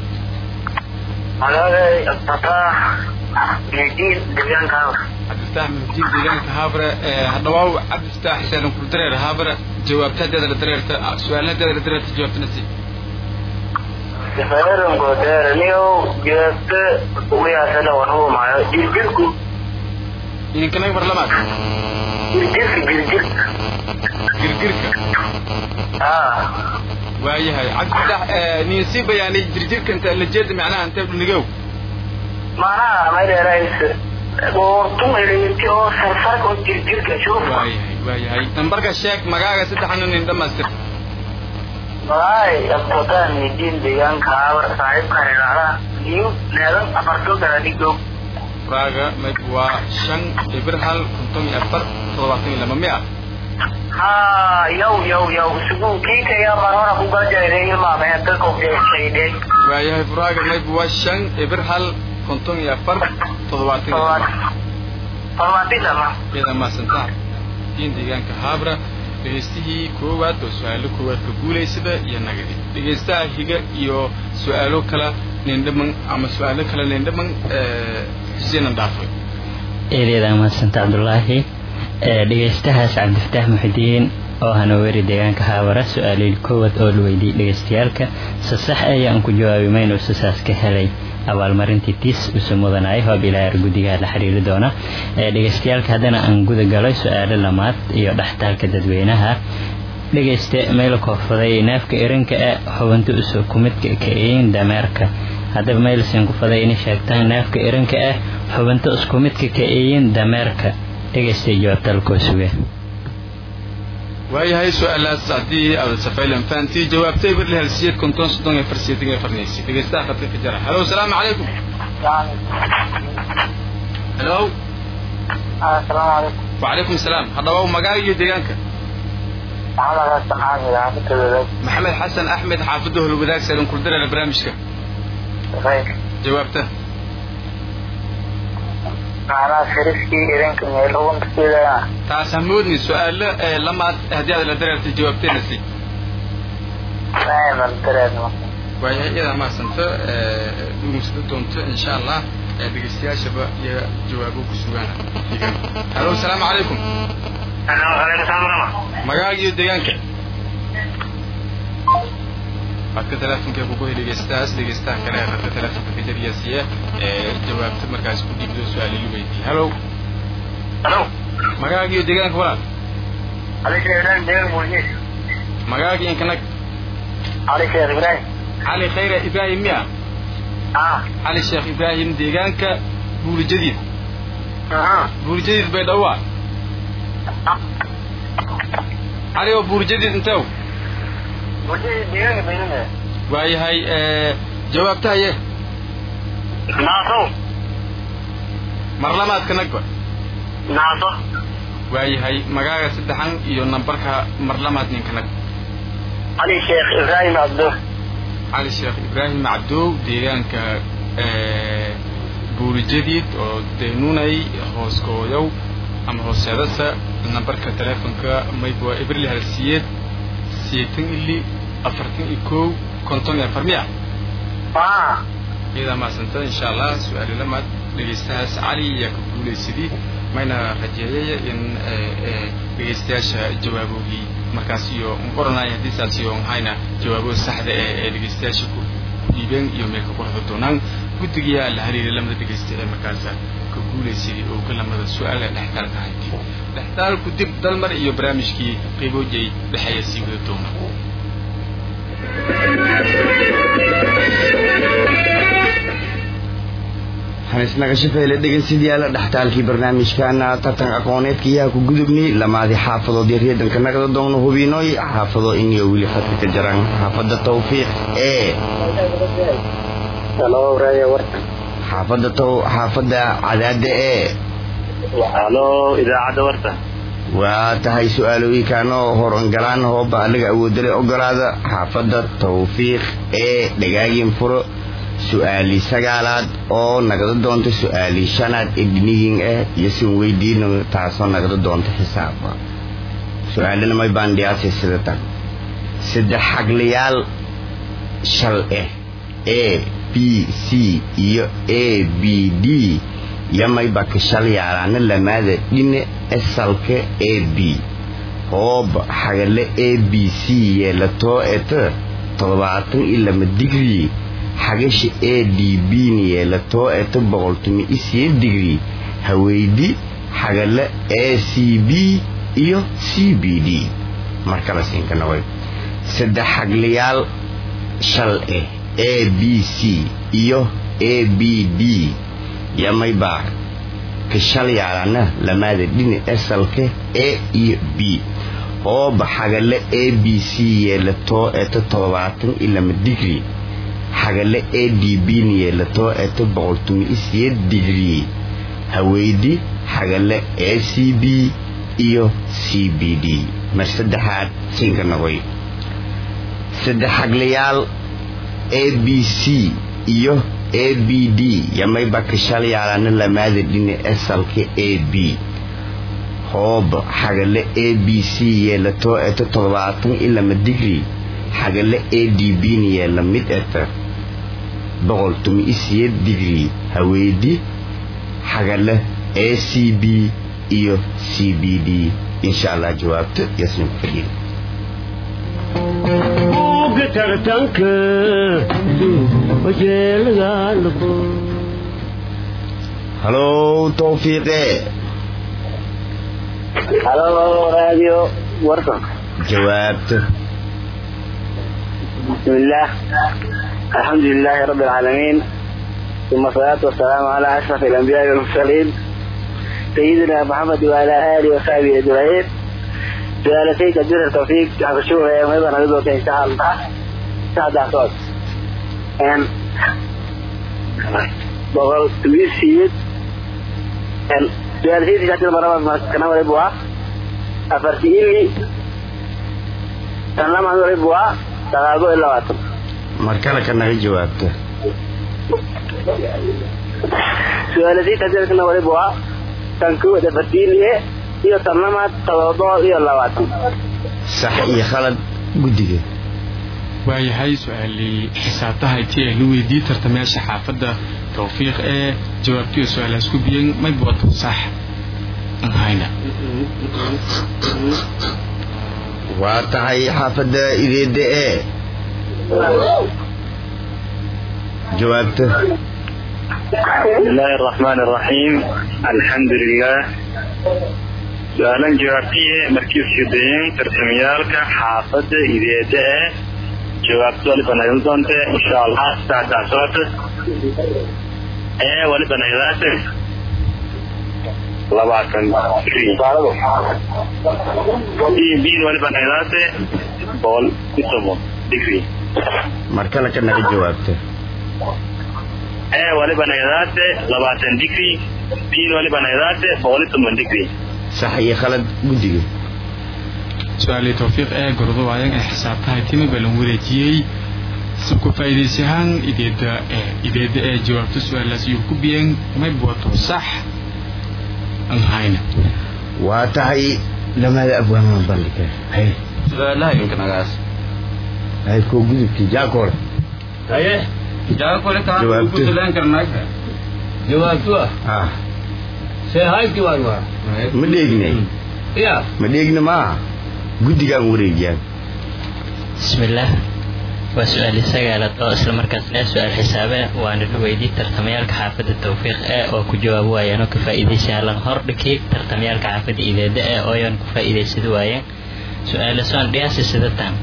B: magaaga abtaah midiin deegaanka
D: abtaah midiin deegaanka habre hadawaa abtaah xiseen ku dareer habre jawaabtadeeda la dareerta su'aaladeeda la dareerta jawaabtana si
B: deegaanka godeer niyo jeeste wiya sana wanu maayo jirku
D: inkana barlamaad
B: jirku jirku
D: girgirka
B: ah
D: waayahay cabditax niisi bayaani jirjirka inta la jeed macnaha inta nigow
B: macnaha ma dheerays goortu meeliti oo sarfarka oo jirjirka shoof
D: waayahay waayahay nambarka sheeg magaaga saddexan nin dhamaastir
B: waay abtaan midiin deegaanka awar saaxiibka reeraha iyo leedan afarto garadigo
D: raaga mid waa shan ibir hal konton iyo afar toddobaatan iyo laba miya
B: ha yow yow yow sugu kiika ya marona ku gajaray ma ma ta ko jeeyay
D: waayahay furaaga mid waa shan ibir hal konton iyo afar toddobaatan iyo laba
B: toddobaatan iyo laba
D: iyada ma santaa diin deegaanka habra dhegeystihi koowaad oo su'aalo koowaad ka guuleysada iyo nagadi dhegeystaha higa iyo su'aalo kala nindhaman ama su'aalo kala nindhaman ee xuseen dhaafay
F: eedeeda ma santa cabdullaahi dhegeystahaas cabdifataax muxudiin oo hanoweeri deegaanka haabara su-aalihii koowaad oo la weydiiyey dhegeystayaalka si sax ayaan ku jawaabi mayno sisaas ka helay abaalmarintii tiis usu mudanay hoob ilaa guddigaha la xiriiri doona dhegeystayaalka haddana aan guda galay su-aalo lamaad iyo dhextaalka dadweynaha dhegeyste meel koofaday neefka erinka ee xubinta usu kumidka kaeyin dameerka haddaba meelsin ku faday inay sheegtaan neefka erinka ah xubinta isku midka kaeyin dameerka dhegeysta jawaabta halkoo suge
D: waayahay su-aalaas haddii aad safaylan fahantii jawaabtay birli halsiyeed konton soddon iyo afar siyeetan iyo afarnaysi dhegeystaha khadka ka jara halo asalaamu calaykum halo
B: assalaamu calaykum
D: wacalaykum asalaam haddaba magaaga iyo deegaanka maxamed xasan axmed xaafadda holwadaag saadan kuldarala barnaamijka jawaabta
B: أنا فريسكي إذن كم يلون كذا.
D: تاسمودني سؤال لما هدي هذا الدرس جوابتين سي.
B: نعم الدرس.
D: وهي إذا ما سنت مسدتون إن شاء الله دقيقة شباب يجاوبوك سؤالا. ألو السلام عليكم.
B: أنا عليكم السلام.
D: مجاعي ديانك. بعد تلفون كيف بقول دقيقة دقيقة كنا بعد تلفون في جريسية جواب مركز كودي بدو سؤال اللي بيجي. هلو.
B: هلو.
D: مجاعي ديانك ولا؟
B: علي شيخ إبراهيم دير موجود
C: magaaga in kanag
B: علي شيخ إبراهيم
C: cali khayre ibraahim miya
B: آه
C: cali sheekh ibraahim deegaanka buuli jadiid
B: أها
C: buuli jadiid bay dhawaa cali oo buuli jadiid intew
B: موجود دير بيننا
C: waayahay jawaabta haye
B: ناصو
C: mar lamaad kanagba
B: ناصو
C: waayahay magaaga saddexan iyo nambarka mar lamaad nin kanag
B: علي شيخ إبراهيم عبدو
C: cali sheekh ibraahim cabdow deegaanka buuli jadiid oo deenunay hooskooyow ama hooseedasa nambarka teleefonka mayg waa ibrli halsiyeed siyeetan ili afartan iyo kow konton iyo afar miya
B: آه
C: iyadaa mahadsantada insha allah su-aali lamaad dhegeystahaas cali ayaa ka guulaysadii mayna rajeeyaya in dhegeystayaasha jawaaboogii markaas iyo qoranay haddii saas iyo hayna jawaabo saxda ee ee dhegeystayaasha ku dhiibeen iyo meel ka qorada doonaan guddiga la xiriiray lamada dhegeysta ee markaas ka guulaysadii oo ka lamada su-aal dhextaalka ahayd dhextaalku dib dalmar iyo barnaamijkii qeyboojay dhexeeya sii wada doona
A: hanisnaga shafeyle dhegeystayaal dhaxtaalkii barnaamijkana tartan aqooneedkiyaa ku gudubnay lamaadi xaafadood yareedanka nagada doonno hubinooy xaafado inay wili khadka ka jiraan xaafada tawfiiq ee
H: Hello, radio warta.
A: xaafada taw xaafada cadaada ee
B: الو إذاعة ورطة
A: waa tahay su-aalooyinkaano horan galaan hooba anaga awoodale ogolaada xaafada tawfiiq ee dhagaagin furo su-aali sagaalaad oo nagada doonta su-aali shanaad ee dhinihiin ah iyo sin weydiino taasoo nagada doonta xisaaba su-aalana may baandhiyaasay sida tan saddex xagliyaal shal ah a b c iyo a b d yamayba ka shal yaalaana lamaada dhine asalka a b hooba xagale a b c yeelatoo eta toddobaatan iyo lama digrii xagasha a d b ni yeelatoo eta boqoltumi isiyo digrii haweydi xagale a c b iyo c b d markala siinka noqoy saddex xagliyaal shal ah a b c iyo a b d yamayba ka shal yaalaana lamaada dhini asalka a iyo b hooba xagale a b c yeelatoo eta toddobaatan iyo lama digrii xagale a d b ni yeelatoo eta boqoltumi isiyo digrii haweydi xagale a c b iyo c b d mar saddexaad siinka noqoy saddex xaglayaal a b c iyo a b d yamayba ka shal yaalaana lamaada dhini asalka a b hooba xagale a b c yeelatoo eta toddobaatan iyo lama digrii xagale a d b ni yeela mid eta boqoltumi isiyo digrii haweydi xagale a c b iyo c b d insha allah jawaabta yasmin ku fadhiin
G: buugga tartanka wajeelagaalabo
A: halo tawfiiqe
H: Hello, radio warta.
A: jawaabta
H: بسم الله الحمد لله رب العالمين ثم الصلاة والسلام على أشرف الأنبياء والمرسلين سيدنا محمد وعلى آله وصحبه أجمعين. سؤالتي كبير التوفيق عبشوها يا ميضا نريدوك إن شاء الله سعد أعطاك أن بغل تويسيد أن سؤالتي تشاكل مرابط كنا وربوها أفرتيني تنلم عن وربوها تغابو إلا واتم
A: markale ka naga jawaabta
H: سؤالتي كبير كنا وربوها تنكو دفتيني iyo tanlamaad todobaad iyo labaatan
A: sax iyo khalad guddiga
D: waayahay su-aalii xisaabtahayti ee la weydiiyey tartamayaasha xaafadda tawfiiq ee jawaabtiyo su-aalahaas ku biyeen may buwato sax aan hayna
A: waa tahay xaafadda ideeda ee jawaabta
B: بسم الله الرحمن الرحيم الحمد لله su-aalan jawaabtiye markii iskudayen tartamyaalka xaafadda ideeda ee jawaabto waliba nagala doonte insha allah saacdaa socota ee waliba nagadaate labaatan digrii b waliba nagadaate boqol iyo toban digrii
A: markale ka naga jawaabta
B: ee waliba nagadaate labaatan digrii b waliba nagadaate boqol iyo toban digrii
A: sax iyo khalad guddiga
D: su-aalii tawfiiq ee gordo waayeen ee xisaabtahay timi balan wareejiyey sabku faa'iidaysahaan ideeda ee ideeda ee jawaabta su-aalaas iyo ku biyeen may buwato sax aan hayna
A: waa tahay lamada abwaamaan bandhigay hay
C: su-aalaha inkanagaas
A: hay koo gudubkii jaakool
E: haye
C: jaakole kaan
A: Jawaabtu.
C: ku dilaan karnaa
E: jawaabtu ah
A: ah
E: see hayti waan waa
A: ma dheegnay
E: ya
A: ma dheegna maaha guddigaan wareejiyaan
F: بسم الله وسؤال سجالت أو أصل مركز لا سؤال حسابه وأنا الويدي ترتميال كحافظ التوفيق أ أو كجواب ويانو كفائدة سهلا هرب كيك ترتميال كحافظ إذا داء أو ين كفائدة سدوايا سؤال سؤال رياس سدتان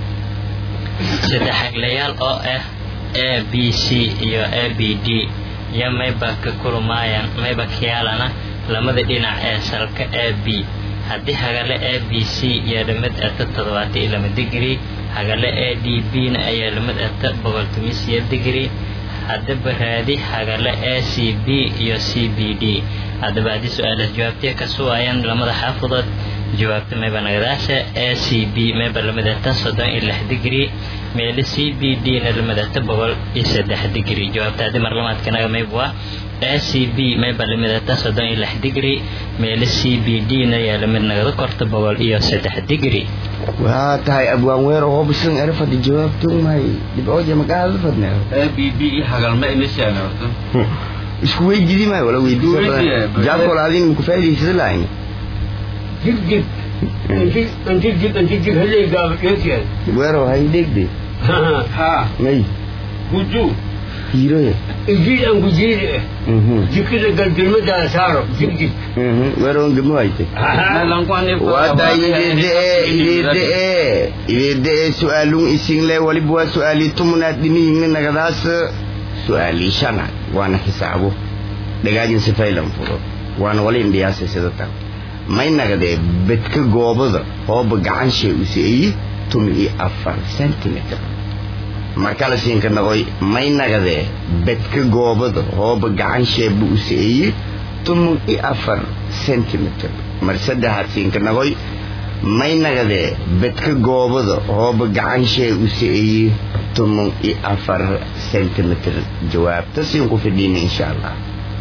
F: سد حق ليال أو أ A B C يا A B D يا ما يبقى كل ما ين ما يبقى كيالنا لما ذينا A سلك A B هذه حاجة A B C يا لمد أتتضواتي إلى مدقري حاجة A D B نا يا لمد أت بقولتميس يا دقري هذا بهذه حاجة A C B يا C B D هذا بعد سؤال جوابتي كسوايا لما حافظت جوابت ما بنقداش A C B ما بلمد أتصدق إلى دقري ميل C B D نا لمد أتبقول يسدح دقري جوابت هذه مرلمات كنا ما يبغى A C B ما بلمد أتصدق إلى دقري ميل C B D نا يا لمد نقدر كرت بقول يسدح دقري
A: waa tahay abwaan weer oo bisan erfad jawaabtu may dibooje magaal fadna
C: A B B hagal ma inishaan horta
A: isku weydii ma wala weydii jaakool adin ku faa'iideysan lahayn
E: jig jig inti inti jig inti jig halay gaab yeesiyay
A: weer oo hay degde
C: ha
A: may
C: guju
A: hiroye
E: inji aan gujiri
A: mhm
E: jikida galgalmada saaro jig jig
A: mhm weer oo ngamo hayte
C: lan ku anif
A: waa tahay ideede ideede ideede su'aalun isin le waliba waa su'aali tumnaad dhinihiina nagadaas su'aali shana waana xisaabo dhagaajin sifaylan furo waana wali indiyaasay sidatan may nagadee bedka goobada hooba gacan shay u siiyey tumi iyo afar centimeter marka la siinka nagoy may nagadee bedka goobada hooba gacan shay buu u siiyey tumi iyo afar centimeter mar saddexaad siinka nagoy may nagadee bedka goobada hooba gacan shay u siiyey tumi iyo afar centimeter jawaabta siin ku fidhiina insha allah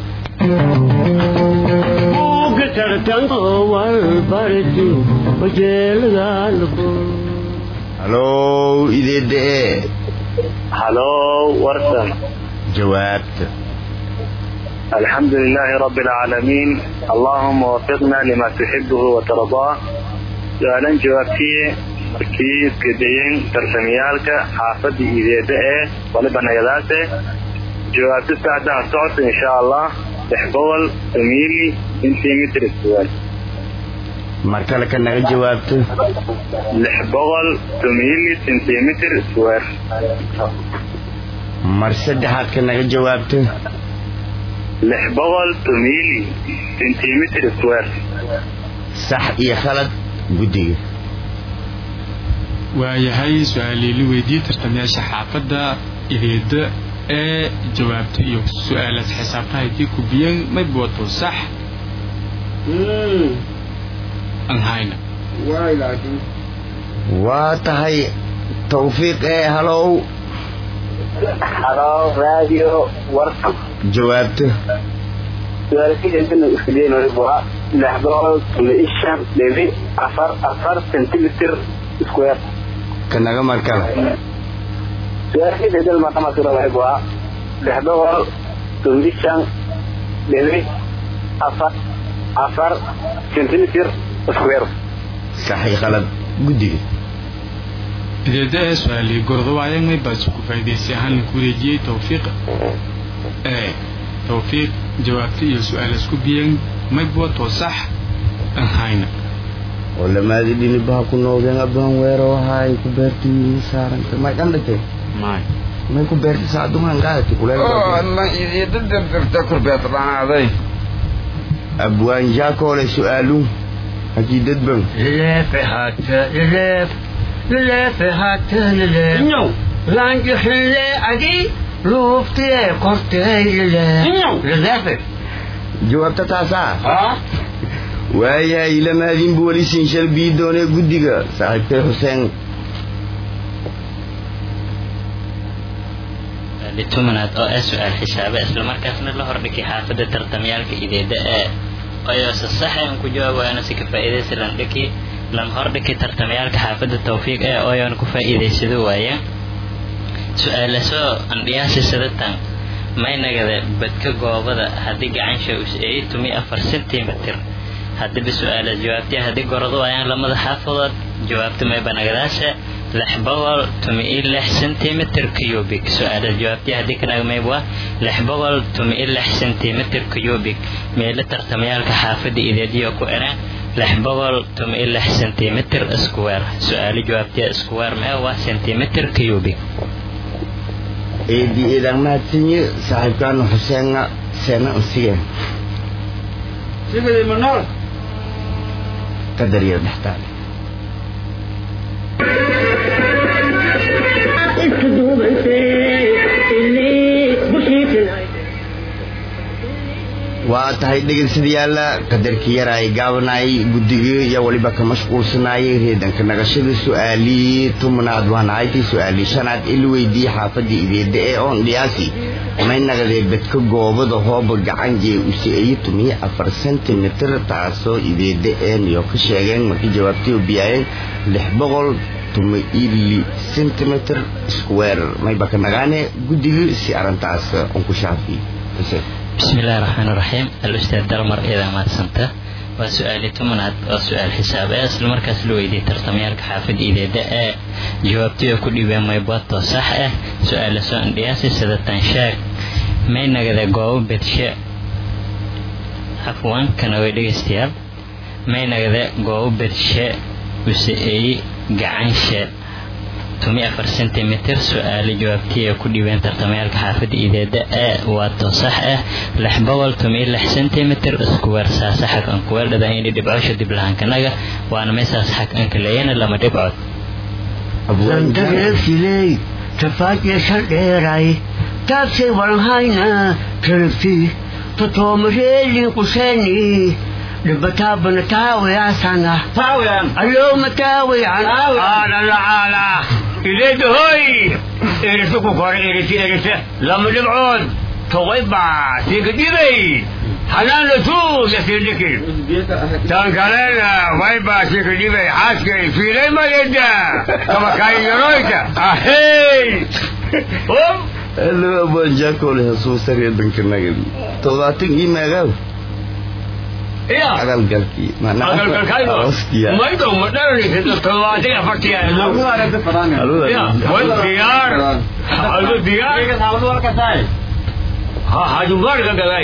G: tartanka walbarti wajeelgaalbo
A: halo ideede
B: halo warsan
A: jawaabta
B: الحمد لله رب العالمين اللهم وفقنا لما تحبه وترضاه سؤالا جوابتي مركيز كدين ترسميالك حافظ إذا ايه ولبا نجداته جوابت الساعة صوت إن شاء الله تحبول تميلي سنتيمتر السؤال
A: markale ka naga jawaabto
B: لحبول تميلي سنتيمتر السؤال
A: mar saddexaad ka naga jawaabto
B: لحبول تميلي سنتيمتر السؤال
A: sax iyo khalad guddiga
D: waayahay su-aalii la weydiiyey tartamayaasha xaafadda ideeda ee jawaabta iyo su-aalaas xisaabtahay tii ku biyan may buwato sax aan hayna
A: waa tahay tawfiiq ee halow
H: halo radio warsan
A: jawaabto
H: su'aalkii inta isku deen waa lix boqol iyo shan dhibic afar afar centimeter square
A: ka naga markale
H: su'aalkii inta maqama sura waa lix boqol iyo shan dhibic afar afar centimeter square
A: sax iyo khalad guddiga
D: ideeda ee su-aalii gordo waayeen may baas ku faa'iidaysay ahaan ku wareejiyey tawfiiq ee tawfiiq jawaabta iyo su-aalaas ku biyan may buwato sax aan hayna
A: ولا ما دي بها كنا وجنا بها ويرو هاي كبرتي سارن ما كان لك
C: ما
A: ما كبرتي ساعدوا من قاعد تقول
C: اه الله يدد تذكر بيت طبعا هذي
A: ابوان جاكو لسؤالو اكيد دبن
G: لا فهات لا لا فهات لا نو لانج خلا ادي روفتي قرتي لا نو لا
A: جوابت تاسع
G: ها
A: ويا إلى ما دين بوليس إنشال بيدونه قديقة صاحبت حسين
F: لتمنات أو أسؤال حسابة أسلم مركزنا الله ربك حافظة ترتميالك إذا داء قياس الصحة ينكو جواب وأنا سكفا إذا سلان لكي لن هردك ترتميالك حافظة التوفيق أو ينكو فإذا سدوايا سؤال سو أن رياسي سدتان ما ينقذ بدك قوابة هديك عن شيء أي تمي أفر سنتيمتر هدي بسؤال جوابتي هدي قرضوا أيان لما حافظت جوابت ما يبنى قداسة لحبغل تمي إلح سنتيمتر كيوبيك سؤال جوابتي هدي كنا ما يبوا لحبغل تمي إلح سنتيمتر كيوبيك ميلا ترتميالك حافظ إذا ديوكو أنا لحبغل تمي إلح سنتيمتر اسكوير سؤال جوابتي اسكوير ما هو سنتيمتر كيوبيك
A: إيه دي إذا ما تسيني صاحب كانوا حسين سنة أسيان
C: سيدي منور
A: قدر يرحتالي واتهاي دغن سديالا قدر كيراي غاوناي غدغي يا وليبا كمشغولسناي ريدن كنغشد سؤالي تمناد وانايتي سؤالي شناد الويدي حافدي ايدي اون دياسي ما نغدي بدك غوبد هوب غانجي وسي تمي أفر سنتيمتر تاسو ايدي ان يو كشيغن مكي جوابتي وبياي لحبغل تمي إلي سنتيمتر سكوير ما يبقى نغاني غدغي سي ارنتاس اونكو شافي
F: بسم الله الرحمن الرحيم الأستاذ درمر إذا ما تسنته وسؤالي تمنعت وسؤال حساب أصل مركز لويدي ترتميالك حافظ إذا داء جوابتي كل يوم ما يبطل صح سؤال سؤال رياسي سدى تنشاك ما ينقذ قوة بتشاء عفوا كان ويدي استياب ما ينقذ قوة بتشاء وسئي قعنشاء تمي أفر سنتيمتر سؤال جوابتي كل يوم ترتميالك حافظ إذا داء وتصح لحبول تمي لح سنتيمتر اسكوير ساسحك انكوير لذا هيني دبعوش دبلهان كناغا وانا ما ساسحك انك لينا لما دبعوت
G: زندر سيلي تفاك يسر ديراي تابسي ورنهاينا ترفتي تطومريلي قسيني لبتابنا تاوي يا سنة
C: تاوي
G: اليوم تاوي عن
C: آلا لعالا إليد هوي إرسوكو كوري إرسي إرسي لما دبعون تويبا سيكديبي حنان لسوس يسيردكي تنكالينا ويبا سيكديبي حاسكي في ليما يدا كما كاين يرويتا أهي هم
A: اللي أبو جاكو لحسوس ريدن كناغل تواتين إيما غاو
G: iya
A: agal galki mana
G: agal galkai
A: hostia
G: mai to modern ni to wati afarti ya
C: lagu ada tu perang
G: ya wal diyar alu diyar
C: ke sawu luar kasai
G: ha hajumar ka galai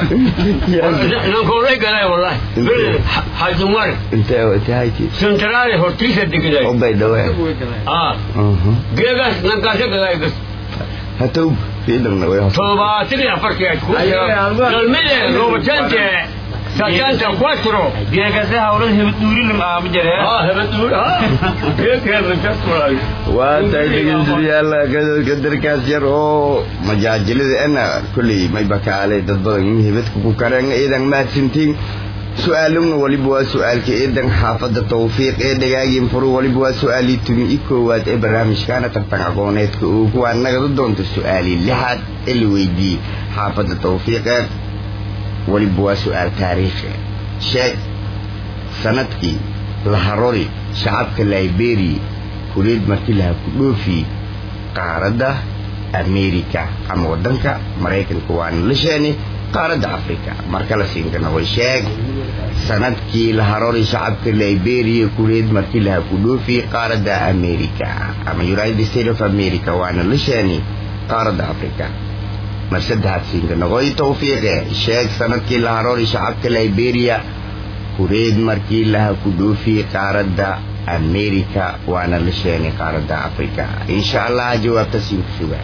G: nan ko rai galai wallahi hajumar
A: انت انت هايتي
G: centrale hortice de galai
A: او bay dawe
G: ah
A: mhm
G: gegas nan ka se galai gas
A: هتو في دمنا ويا
G: to wati afarti ya ku dal mele robotante سجنت كواترو
C: جيجا سه هورن هبت نوري لما بجري
G: اه هبت نور اه كيف كيف كسر
A: وانت تجلس يلا قدر قدر كاسير او مجاجل انا كل ما يبكى عليه تضرن هبتك بكرن اذا ما سنتين سؤالنا ولي بوا سؤالك اذا حافظ التوفيق ايه دغاغين فرو ولي بوا سؤالي تمي كوات ابراهيم كان تنقونيتك وانا ضدونت سؤالي لحد اللي ويدي حافظ التوفيق ولبوا سؤال تاريخي شيء سنتكي لهروري شعبك الليبيري كريد مرتلها كلوفي قارة أمريكا أم ودنك مريكن كوان لشاني قارة أفريقيا مركلا سينكنا وشيك سنتكي لهروري شعبك الليبيري كريد مرتلها كلوفي قارة أمريكا أما يرايد ستيت اوف أمريكا وانا لشاني قارة أفريقيا مرسد هاتسين نغوي توفيق الشيخ سنة كي لهروري شعبك ليبيريا kureed markii laha ku dhoofiyey qaaradda america waana la sheegay qaaradda africa insha allah jawaabta siin ku sugan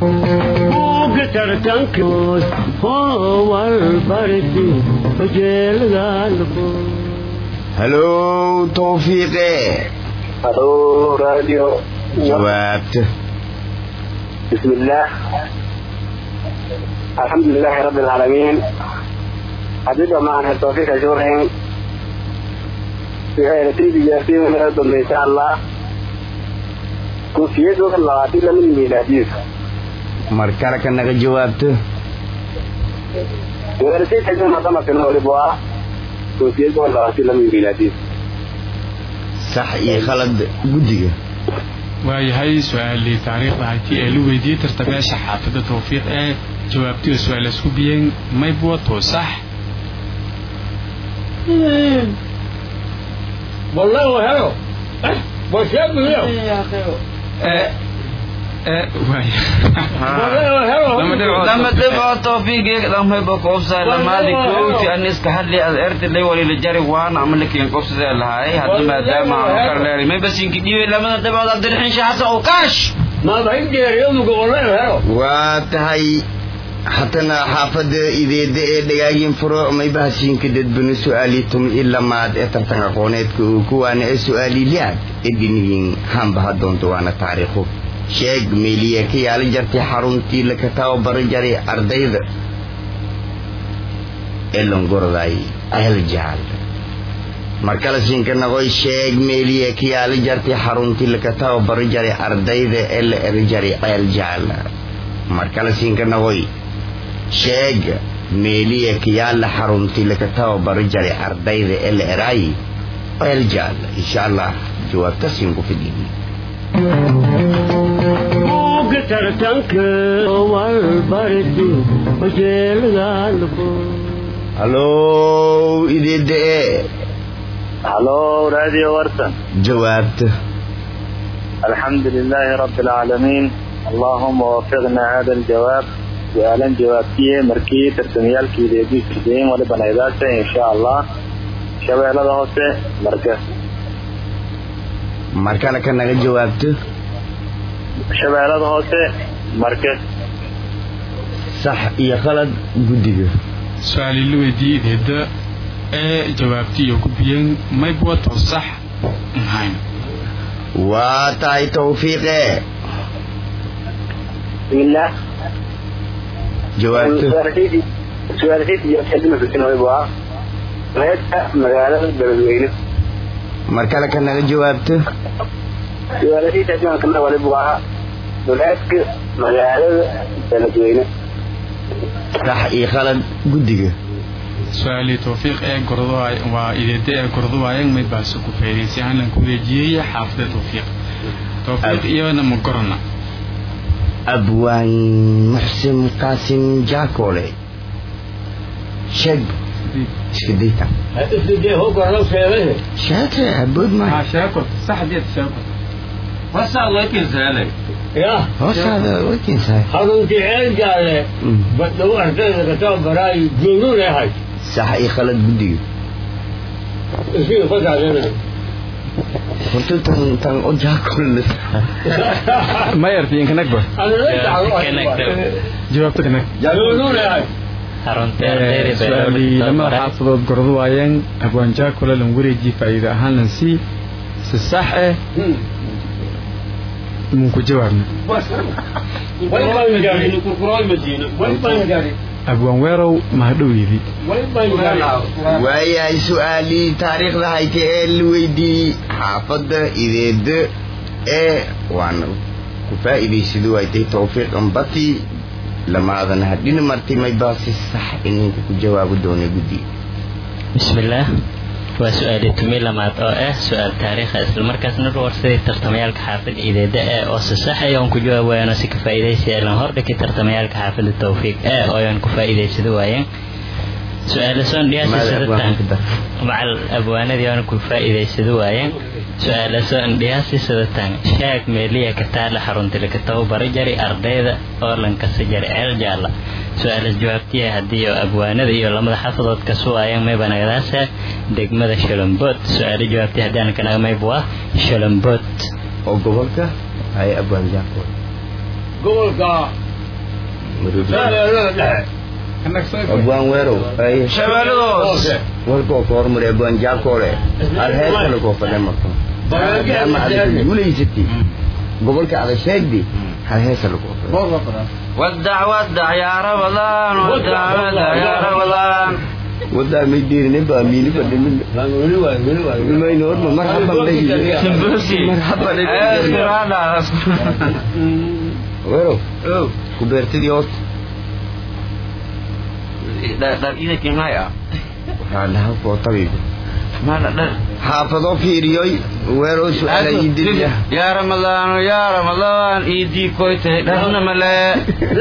A: hello tawfiiqe
B: hello radio
A: jawaabta
B: بسم الله الحمد لله رب العالمين حبيبي معنا التوفيق أجورهم في هاي نتيجة جاسين من أردن إن شاء الله كوفية دوك الله عطيلا من الميلادية
A: مركالة كأنك جوابته
B: ورسيت حجم مطمع في النور بوا كوفية دوك الله عطيلا من الميلادية
A: صح إيه خلد قدقة
D: waayahay su-aalii taariikhda hayti ee lu weydiiyey tartamayaasha xaafadda tawfiiq ee jawaabtii su-aal isku biyeen mayb wato sax
E: والله هلو بس يا ابني
C: لما تبقى توفيق لما يبقى قوسة لما هذه كوتي أن يستحل لي الأرض اللي ولي للجاري وانا عمل لك ينقوسة زي اللي هاي ما دام عمكر لاري ما بس يمكن يوي لما تبقى عبد الحين شحاسة أوكاش
E: ما بهيدي اليوم والله هلو
A: واتهي حتنا حافظ إذا دقي دقاقين فروع ما يبهسين كدد بنو سؤاليتم إلا ما أترتنغ قونيتكو كوانا سؤالي لياد إدينيين هم بهدون توانا تاريخو sheeg meeliye ka yaala jartay xaruntii la ka tababaray jaray ardayda ee longorday ahel jaal markala siinka nagoy sheeg meeliye ka yaala jartay xaruntii la ka tababaray jaray ardayda ee la erjaray ahel jaal markala siinka nagoy sheeg meeliye ka yaala xaruntii la ka tababaray jaray ardayda ee la eray ahel jaal insha Allah jawaabta siin ku fidini هلو إذا
B: هلو راديو ورسن
A: جوابته
B: الحمد لله رب العالمين اللهم وفقنا هذا الجواب سؤالا جوابتيه مركي ترسميال كي ديدي كدين ولا بنايداته إن شاء الله شباب هذا هو مركز
A: مركز كنا جوابته
B: shabeellada hoose markay
A: sax iyo khalad gudiga
D: su'aali la weydiiyay deeda ee jawaabtii ugu biyeen may wato sax mahayn
A: waa tahay tawfiiqe
B: billah
A: jawaabtu
B: su'aalkii iyo kadib fikrino waa reerka magaalada Beledweyne
A: markale kana jawaabtu
B: su'aalkii kadib kana wali buuxa dowladka magaalada Beledweyne
A: sax iyo khalad gudiga
D: su'aali tawfiiq ee gordoay waa ideede ee gordoayeen mid baas ku feereysay aan ku leejiyay xaafadda tawfiiq tawfiiq iyo nama gorna
A: abwaan muhsin qaasim jaakole sheeg iskeedita
E: iskeedii hoo gorno sheegay
A: shaata abud ma
C: ha shaako sax diid shaako wasa laakiin saale
E: يا
A: هذا وين صحيح
E: هذا تعال قال بدو أرتاح كتاب براي جنون يا حاج
A: صحيح خالد بدي
E: إيش خد علينا
A: قلت تن تن أوجه كل
D: ما يرتي إنك نكبر
E: أنا لا أعرف
D: جوابتك نك
E: جنون يا حاج
D: سؤالي لما حافظوا قرضوا عين أبوان جا كل الأمور فإذا أهل نسي الصح ممكن جوابنا
E: وين باين جاري نكرر المدينة وين باين جاري
D: أبوان ويرو مهدوي ذي
E: وين باين جاري
A: ويا سؤالي تاريخ لهايتي الويدي حافظ إذا د إيه وان كفائدي سدوا هايتي توفيق أنبطي لما أظن هدين مرتي ما يباسي الصح إني جواب دوني بدي
F: بسم الله وسؤال تميل لما أه سؤال تاريخ أصل مركز نور ورثة ترتميال كحافل إذا ده أصح يوم كجواب ويانا سكفائدة سؤال نهار لك ترتميال كحافل التوفيق أه أو يوم كفائدة سدواين سؤال سون دياس سدتان مع الأبوان ديان كفائدة سدواين سؤال سؤال دياسي سدتان شاك ميليا كتال حرون تلكتو برجري أرديدا أولن كسجري عرجالا سؤال الجوابتي هديو أبوانا ديو لما حفظت كسوا أيام ما بنغلاسة دقمة شلمبوت سؤال الجوابتي هديانا كنا ما يبوا شلمبوت
A: أو قبلك هاي أبوان جاكول
E: قولك لا لا لا
A: أبوان ويرو أي
C: شبالوس
A: والكو كورمر أبوان جاكول الهيك لكو فدمكم أما هذا يقولي ستي قبلك على شيء دي هالهيك لكو
C: ودع ودع يا رمضان ودع ودع يا رمضان
A: ودع ميدير نبى مين بدي من ما ينور مرحبا بك مرحبا بك
C: اسكرانا
A: ويرو كبرت ديوت
C: ده ده إذا كنا يا
A: هذا هو طبيب
C: ما لا
A: حافظوا في ريوي ويرو سؤال يدري
C: يا رمضان يا رمضان إيدي كويت دهنا ملا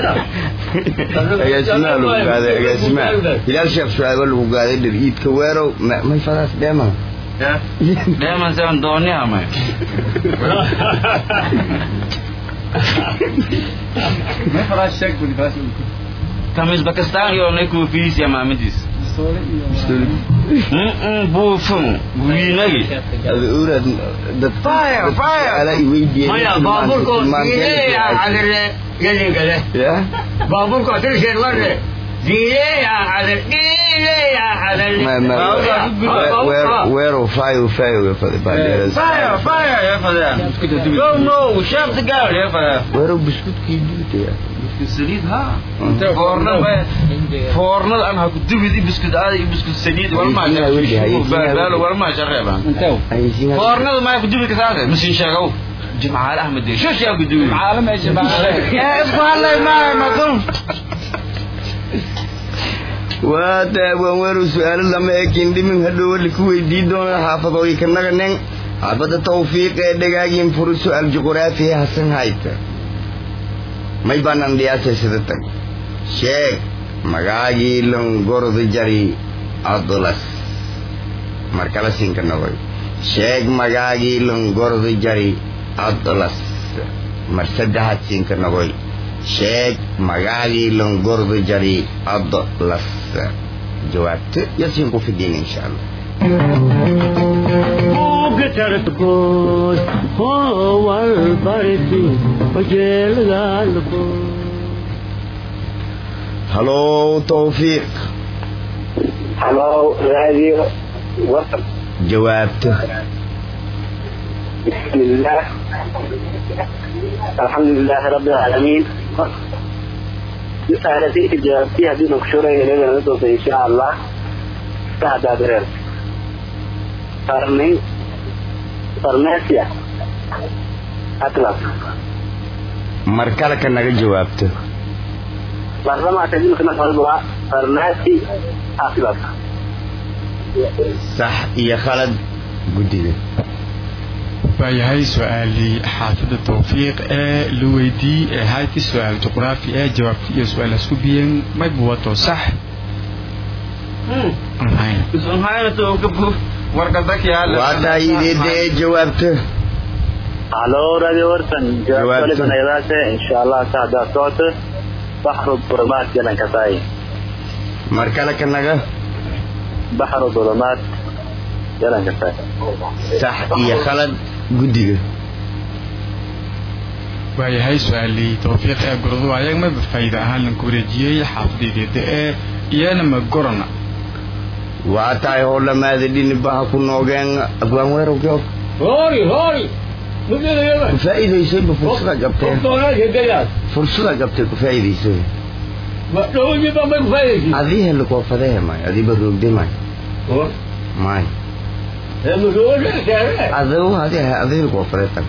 A: يا سمع لو هذا يا سمع إلى الشيخ سؤال لو قاعد يدري إيد كويرو ما ما يفرس دائما
C: دائما سان دنيا ما
D: ما فرس شك بدي فرس
C: كميس باكستان يو نيكو فيس يا مامديس بوفن بويناجي
A: هذا أورد
C: فاير فاير
A: على يويدي
E: ما يا بابور كو يا على يلي كده
A: يا
E: بابور كو ترشين ورد ديلي على ديلي على
A: ما ما ويرو فايو فايو يا فادي
C: فاير فاير يا فادي نو نو شاف ذا جارل يا فادي
A: ويرو بسكوت كيدو يا
C: سليد ها فورنا فورنا أنا هكذب دي بسكوت هذا بسكوت سليد ولا ما جرب ولا ما جربها فورنا ما يكذب كذا مسين شغو جمعة أحمد دي شو شيء يكذب
D: عالم يا جماعة
C: يا اسمع الله ما ما تقول
A: وهذا ويرو سؤال لما يكين دي من هدول الكوي دي دون حافظوا يكنا كنن عبد التوفيق دقاقين فرس سؤال جغرافيا حسن هايتا may banang dia sesetan Sheikh magagi long gordo jari adolas markala singkan nagoy Sheikh magagi long gordo jari adolas marsadahat singkan nagoy Sheikh magagi long gordo jari adolas jawab ya singko fidin insyaallah
E: تركوز هو البرد وجيل قلبه
A: هلو توفيق
H: هلو راديو وصل
A: جوابته
H: بسم الله الحمد لله رب العالمين رسالتي إجابتي هذه مكشورة إلينا نتوصل إن شاء الله بعد أبريل فرمي فرماسيا أطلق
A: markala kan naga jawaabto
H: برلمان تجيب كنا فرموا فرماسي أطلق
A: صح iyo khalad guddiga
D: waayahay su-aalii xaafida tawfiiq ee la weydii ee hayti su-aal juqraafi ee jawaabta iyo su-aal isku biyeen may buwato sax
A: waada idee jawaabto
B: halo radio warsan jawaabta banaydaashe insha Allah saada socota bahru dhulumaad jalan ka taay
A: markala kan naga
B: bahru dhulumaad jalan ka taay
A: sax iyo khalad guddiga
D: waayahay su-aalii tawfiiq ee gurdu ayag ma faa'iido ahaan lan ku wareejiyey xaafideeda ee iyana ma gorana
A: waa tahay howlamaada dhini baha ku noogeen abwaan weerowkyo
E: هوري هوري
A: ku faa'iidaysayba fursada qabteen fursada qabtay ku faa'iidaysay adii helo koo fadee may adiiba roogde may may aduu hadii adii koo fadee tag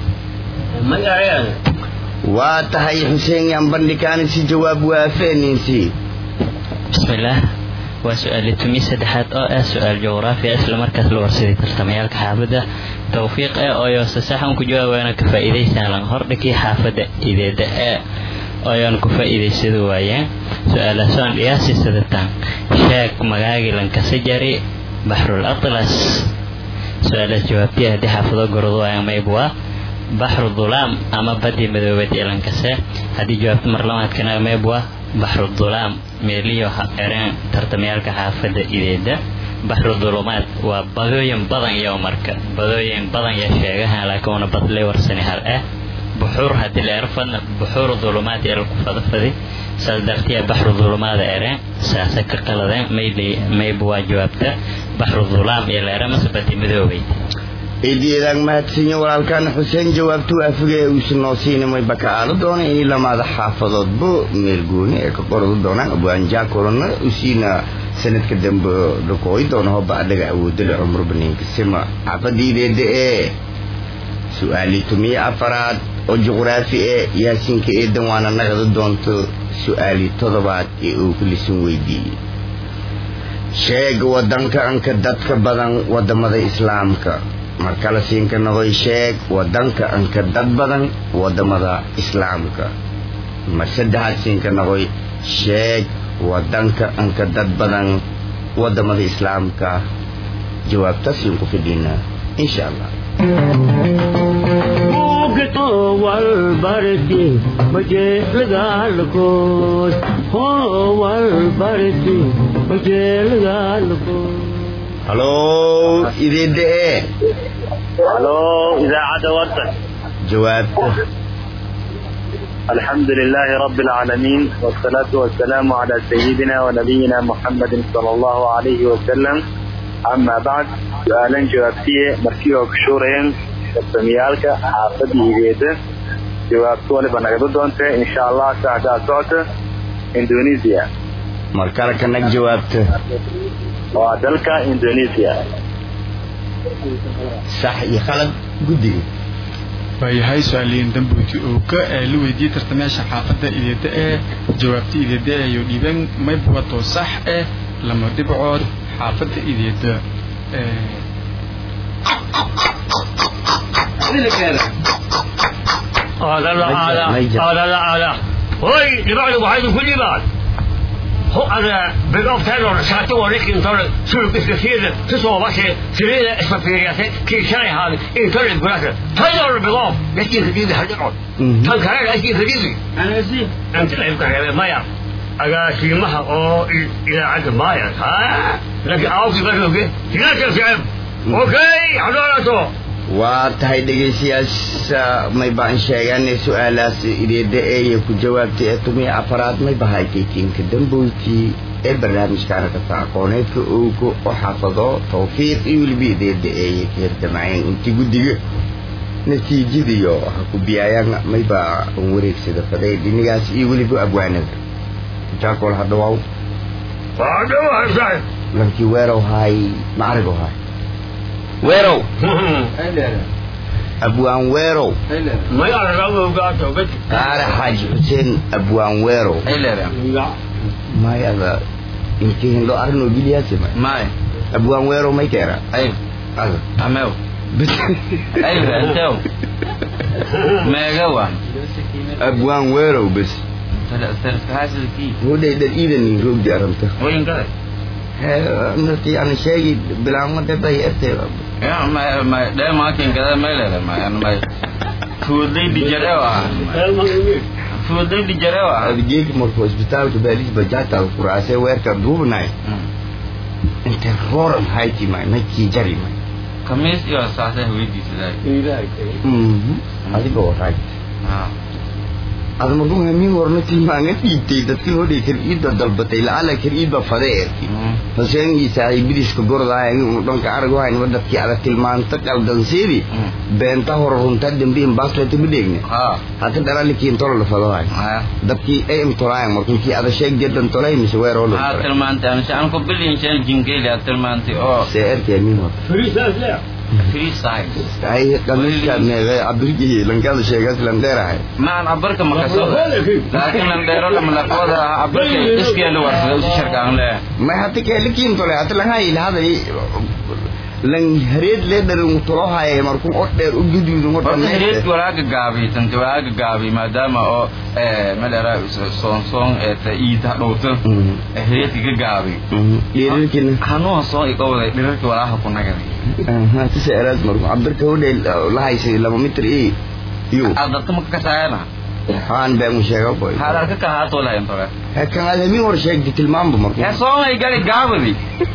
A: waa tahay xuseen yaan bandhikaani si jawaab waafeeninsi
F: bismillaah waa su-aal tumi saddexaad oo ah su-aal juqraafi isla markaas la warsaday tartamayaalka xaafadda tawfiiq ee oo yoosa saxan ku jawaabayna ka faa'iidaysan lan hordhikii xaafadda ideeda ee ayaan ku faa'iidaysado waayeen su-aalaasaan dhiyaasi sadatan sheeg magaagi lan ka sajari bahrul atlas su-aalaas jawaabtii haddii xaafado gordo ayaan maybwa baxru dhulaam ama badii madoobad ilankase haddii jawaabta marlamaadkana maybwa baxru dhulaam meeliyo ereen tartamyaalka xaafada ideeda baxru dhulumaad waa badooyin badan iyo marka badooyin badan ya sheegahan laakiin una badlay warsani hal ah buxuur haddii la erfan buxuur dhulumaad ee ku fadafadi saldartiya baxru dhulumaad ereen saasa ka qaladeen mayli maybwa jawaabta baxru dhulaam ee la erama sabati madoobay
A: idiidan mahadsanyo walaalkan xuseen jawaabtu afigay uu soo siinay baka aado doona in lamaada xaafadoodba meel gooni ee ka qordo doonaan abaan jaakorna usiina sanadka dambe dhaqooy doona baadaga awoodda umar baniinka sima xaafadiideeda ee su'aali tumiya afaraad oo juqraafi ee yaasinka ee dawaana nagada doonto su'aali todobaad ee uu kulisan weydiiyay sheeg wadanka anka dadka badan wadamada islaamka markala siinka noqoy sheeg wadanka anka dad badan wadamada islaamka mar saddexaad siinka noqoy sheeg wadanka anka dad badan wadamada islaamka jawaabtaas in ku fidina insha Allah
E: وقتو والبردي مجيل قالكوس هو والبردي مجيل قالكوس
A: هلو إذا
B: هلو إذاعة وطن
A: جواب
B: الحمد لله رب العالمين والصلاة والسلام على سيدنا ونبينا محمد صلى الله عليه وسلم أما بعد سؤالا جوابتي مركيه وكشورين تسميالك حافظي إيديده جوابتو لبنقضو دونته إن شاء الله ساعدها صوته إندونيسيا
A: مركالك أنك جوابته
B: وعدلك إندونيسيا
A: صح يخلق قدي
D: waayahay su-aaliyiin dambuuti oo ka la weydiiyey tartamayaasha xaafadda ideeda ee jawaabta ideeda ee iyo dhiibeen mayb wato sax eh lama dhibcood xaafadda ideeda
E: هذا لا هذا هذا لا هذا هوي لبعض واحد كل بعض هو أنا بقف تاني ساعته ولكن ترى شو بس كثير تسوى بس سرير اسمه في رياسة كي شاي هذا إن ترى البلاك تايلر بقف يجي جديد هذا كان كان يجي جديد أنا أزين أنت لا يمكن ما يعرف أجا شيء ما أو إلى عند ما يعرف ها لكن أو في بس أوكي لا تفهم أوكي حضرته
A: waa tahay dhegeystayaasha may baan sheeganay su'aalaas ideeda ee ku jawaabtay ee tumiya afaraad may bahay kiinka dambuutii ee barnaamijkan ka aqooneedka oo ku xafado tawfiiq iyo libideeda ee hirtamay intii gudiga natiijadiyo ku biyayaan may baa wareegsada faday dinigaas iyo waliba abwaanada jaakol hadawaa
E: hadawaa sax
A: lankii weerow hay maarigo hay ويرو أبوان ويرو
E: ما يعرف أبو قاتو بس
A: قال حاج حسين أبوان ويرو ما يلا يمكن لو أرنو بليا سما
C: ما
A: أبوان ويرو ما يكرا
C: أيوة
A: هذا
C: أمو
A: بس
C: أيوة أنتو ما جوا
A: أبوان ويرو بس
C: ترى ترى هذا الكي
A: هو ده ده إذا نروح جارمته
C: وين قال
A: نرتي أنا شيء بلا ما تبي أرتي
C: يا ما ما ده ما كان كذا ما له ما يعني ما فودي بجروا فودي بجروا
A: أبجيك مركز hospital تباليش بجاتا الكراسة ويركب دوبناي أنت فورم هايتي ما ما كي جري ما
C: كميس يا ساسة هوي دي سلاي
A: أمم هذه بورات هذا مرقوم همين ورنتي ما نتيجة تدخل هذي كريد ضربتي لعلى كريد بفريق فسين يساعي بديش كجورد هاي ودون كأرجو هاي ودك كي على كلمان تكال دنسيري بنته هرون تدم بيم باس لتي بديني هذا درا اللي كين ترى الفضاء دبكي أي مطلعين مركون كي هذا شيء جدا طلعين مش وير ولا
C: كلمان تاني شان كبلي إن شان جنكيل كلمان تي أو
A: سير كمين هو
E: فري سايز لا
C: فري سايز
A: هاي كمين كان غير عبركي لنكال شيء قاس لندرة هاي
C: ما أنا عبرك ما كسر لكن لندرة لما لقوا عبرك إسكي اللي ورث شركة عنده
A: ما حتى كهلكين طلع حتى لهاي هذا lan hareed leedar mutulahay markuu oo dheer u guduudo horta
C: hareed walaaga gaabi tan walaaga gaabi maadaama oo ee madara soon soon ee taayida dhowto hareed ga gaabi dheerkiina hanoo soo iqowday dheerkii walaaha ku nagaday
A: aha tisaaraad markuu cabirka u dheel la haysay laba mitir ee iyo
C: adadka ma ka saayana
A: haan baa mu sheegay boy
C: halarka ka haato la inta
A: ha kan adami war sheegdi tilmaambu markuu
C: ee soo ay gali gaabadi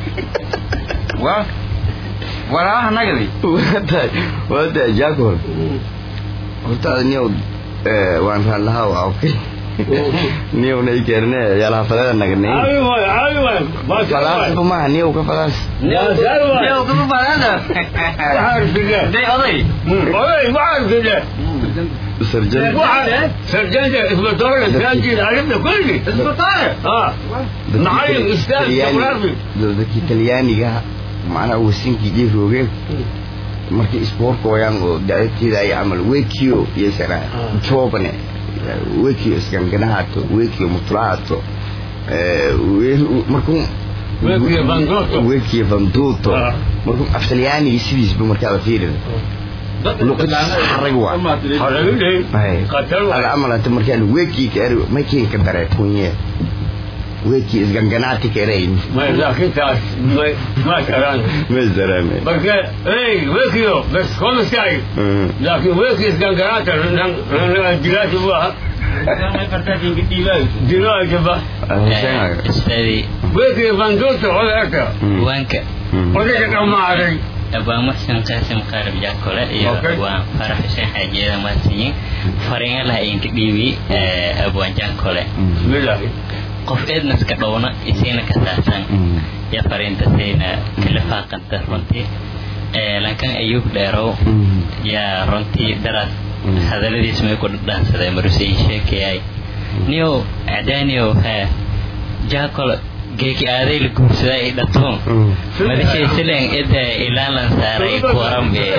C: wa walaaha nagadi
A: wada wada jaakol horta niyo ee waan raalaha waa okay niyo nay keerne yala falada nagne
E: aywa aywa ma
A: falaas ma niyo ka falaas
E: niyo sarwa
C: niyo ka falada
E: harfiga
C: day oday
E: oday ma harfiga
A: سرجان
E: سرجان اسبطار الثاني عرفنا كله
C: اسبطار
E: اه معلم استاذ جغرافي
A: لو ذكي تلياني معنا وسينكي جي روغي markii isboorka wayaan oo dacadkeeda ay amal weekiyo yeesana joobane weekiyo isganganahato weekiyo mutlaato ee markuu weekiyo bandoto weekiyo bandoto markuu aftalyaani sidiisba markaa la fiirin لقد حرقوا
E: حرقوا قتلوا
A: على عمل أنت مركان ويكي كأرو ما كين كدرة كونية ويكي إسقنقناتي كرين
E: ما لكن تاس ما ما كران
A: ما زرامي
E: بس إيه ويكيو بس خمس كاي لكن ويكي إسقنقناتي رنان رنان جلاد جوا ما كرتين كتير جلاد جوا
F: استاذي
E: ويكي بندوت ولا أكا
F: وانك
E: ولا أكا ما أدري
F: أبو محسن قاسم قارب جاكولا يا أبو فرح حسين حاجي ماسين فرينا لا إنك ديوي أبو جاكولا
E: بسم الله
F: قف إذن سكبونا يسينا كتاسان يا فرين تسينا كل فاقن ترونتي لكن أيوب دارو يا رونتي درس هذا الذي اسمه يكون دانس هذا مرسي شيء نيو أدانيو ها جاكولا geeki aaday la guursaday ay dhato madashay sileen ida ilaalan saaray kuwaran bee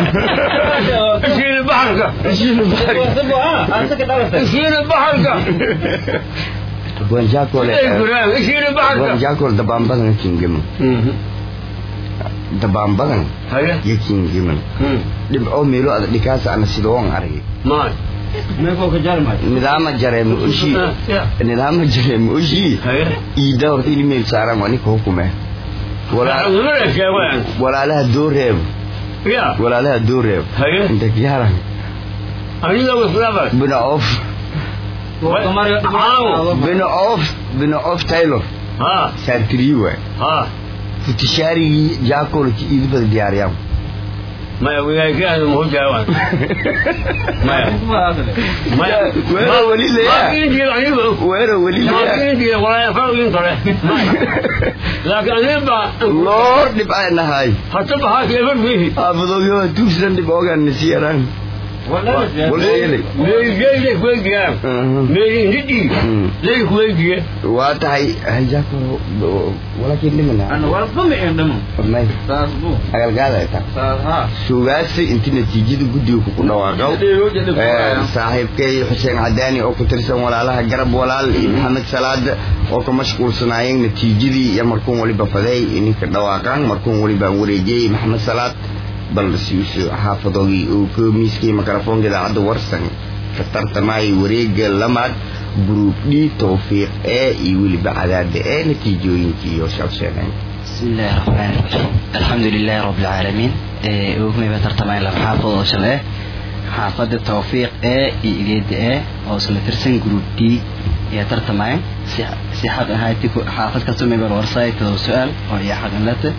E: ishiin baharka ishiin baharka ishiin baharka
A: Buongiorno
E: ishiin baharka
A: Buongiorno dabaan badan kingim dabaan badan
E: haya
A: kingim dhibco meelo aad dhikaas aan sidoo aan aragay
E: ma ماكو كجرمة
A: نظام الجرم وشي نظام الجرم وشي يدور في الميل سارة ماني كوكمه ولا ولا لها دور ريب ولا لها دور ريب انت كيارا
E: أنا لو سلامك
A: بنا اوف بنا اوف بنا اوف تايلور
E: ها
A: ساتريوه
E: ها
A: فتشاري جاكول كي يدبر دياريام
E: ما يقول كذا مو جوان ما
A: ما ما ولي ليه
E: ما كنتي يعني
A: وين ولي ليه
E: ما كنتي ولا فرق ينطلع لكن أنا بقى
A: لورد نبقى نهاي
E: حتى بحاجة يفرق فيه
A: أبغى يوم توصل نبقى نسيران
E: ولا ليه ليه ليه كويس يا ليه ندي ليه كويس يا
A: واتهاي هيجاكو ولكن لمنا
C: أنا ولا فم عندهم
A: ما
C: ساسبو
A: أقل قاعدة تا
C: ساسها
A: شو قاسي أنت نتيجة جودي وكنا واقعوا صاحب كي حسين عداني أو كترسم ولا لها جرب ولا محمد سلاد أو كمشغول صناعين نتيجة دي يا مركون ولي بفداي إني كنا واقعان مركون ولي بوريجي محمد سلاد بل سيوسي حافظوي وكميسكي ميكروفون كده عدو ورسن كترت معي وريج لمد جروب دي توفيق ايه يولي بعداد ايه نتيجو ينكي يوشف سنين
I: بسم الله الرحمن الرحيم الحمد لله رب العالمين وكمي بترت معي لحافظ وشله حافظ التوفيق ايه يجد ايه وصل ترسن جروب دي يا ترت معي سيحب هايتي حافظ كتومي بالورسايت سؤال وهي حاجة لته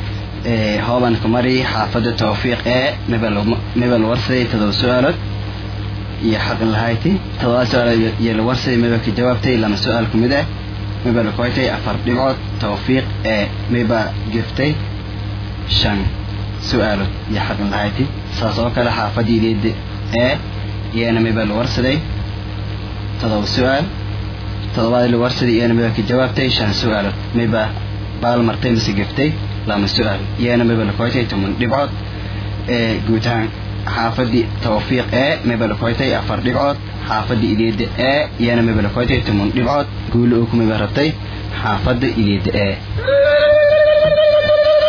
I: هو كمري حافظ التوفيق ايه مبل مبل ورثي تدو سؤالك يا حق الهايتي تدو سؤال يا ورثي مبل جوابتي لما سؤالكم ده مبل كويتي افر دبعت توفيق ايه مبل جفتي شن سؤالك يا حق الهايتي ساسوك لحافظ يدي ايه يانا مبل ورثي تدو سؤال تدو الورثي يانا مبل جوابتي شن سؤالك مبل بالمرتين مسجفتي لما السؤال يانا مبلغ كويتي تمن دبعات جوتان حافظي توفيق ايه مبلغ كويتي افر دبعات حافظي اليد ايه يانا مبلغ كويتي تمن دبعات قولوا لكم مبرتي حافظي اليد ايه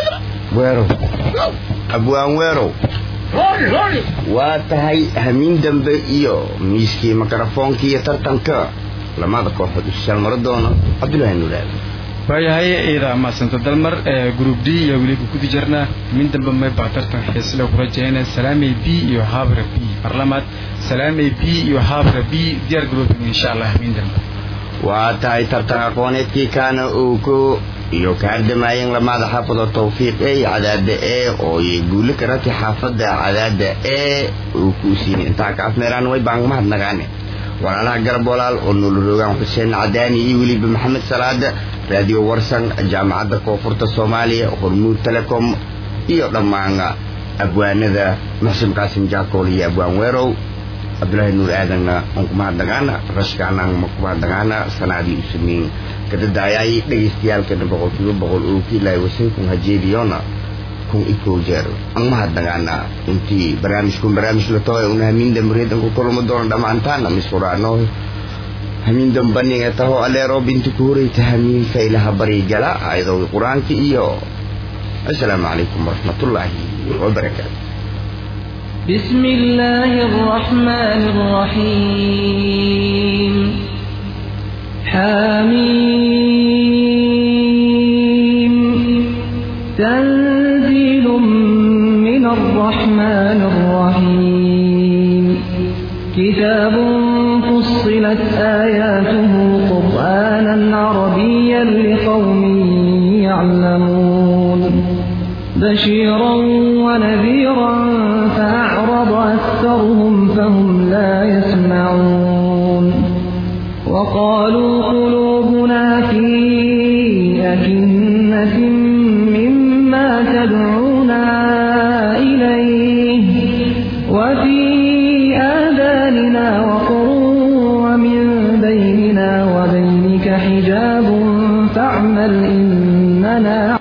A: weero abwaan weero waa tahay hamiin dambe iyo miiskii mikrofoonkii iyo tartanka lamada kooxood ishaal maro doono cabdullaahi nuuraad
D: waayahay ida maasanta dalmar group D iyo weli ku jirna min dambe may baa tartan xiisle ku rajayna salaamay B iyo habra B barlamaad salaamay B iyo habra B diyaar group insha Allah min dambe
A: waa tahay tartan aqooneedkii kaana uu ku iyo kaardamaayeen lamada xaafado tawfiiq ee cadaada ee oo ay guul ka ratay xaafada cadaada ee uu ku siin inta ka afmeeraan way baan mahad nagaane walaalaha garab walaal oo nolorogan Xuseen Cadaani iyo waliba Maxamed Salaada radio warsan jaamacadda koonfurta Soomaaliya hormuud telecom iyo dhammaan abwaanada Maxamed Qaasim Jaakool iyo abwaan weerow Abdullaahi Nuur Aadan on kuma dagaana rashkaana kuma dagaana sanadi usmin kada daayay dhageystayaalka boqolkiiba boqol oo kiilay wasay ku hajeediyona kun iko jeer aan ma dagaana intii barnaamijku barnaamij la tooy una min damreed ku kulmo doon dhamaantaan misuraano hamin dambaniga taho aleero binti kuuray tahamiin faylaha bari gala ayadoo quraanka iyo assalaamu alaykum warahmatullaahi wabarakaatuh
J: بسم الله الرحمن الرحيم حميم تنزيل من الرحمن الرحيم كتاب فصلت آياته قرآنا عربيا لقوم يعلمون بشيرا ونذيرا فأعرض أكثرهم فهم لا يسمعون وقالوا قلوبنا في أكنة مما تدعونا إليه وفي آذاننا وقر ومن بيننا وبينك حجاب فاعمل إننا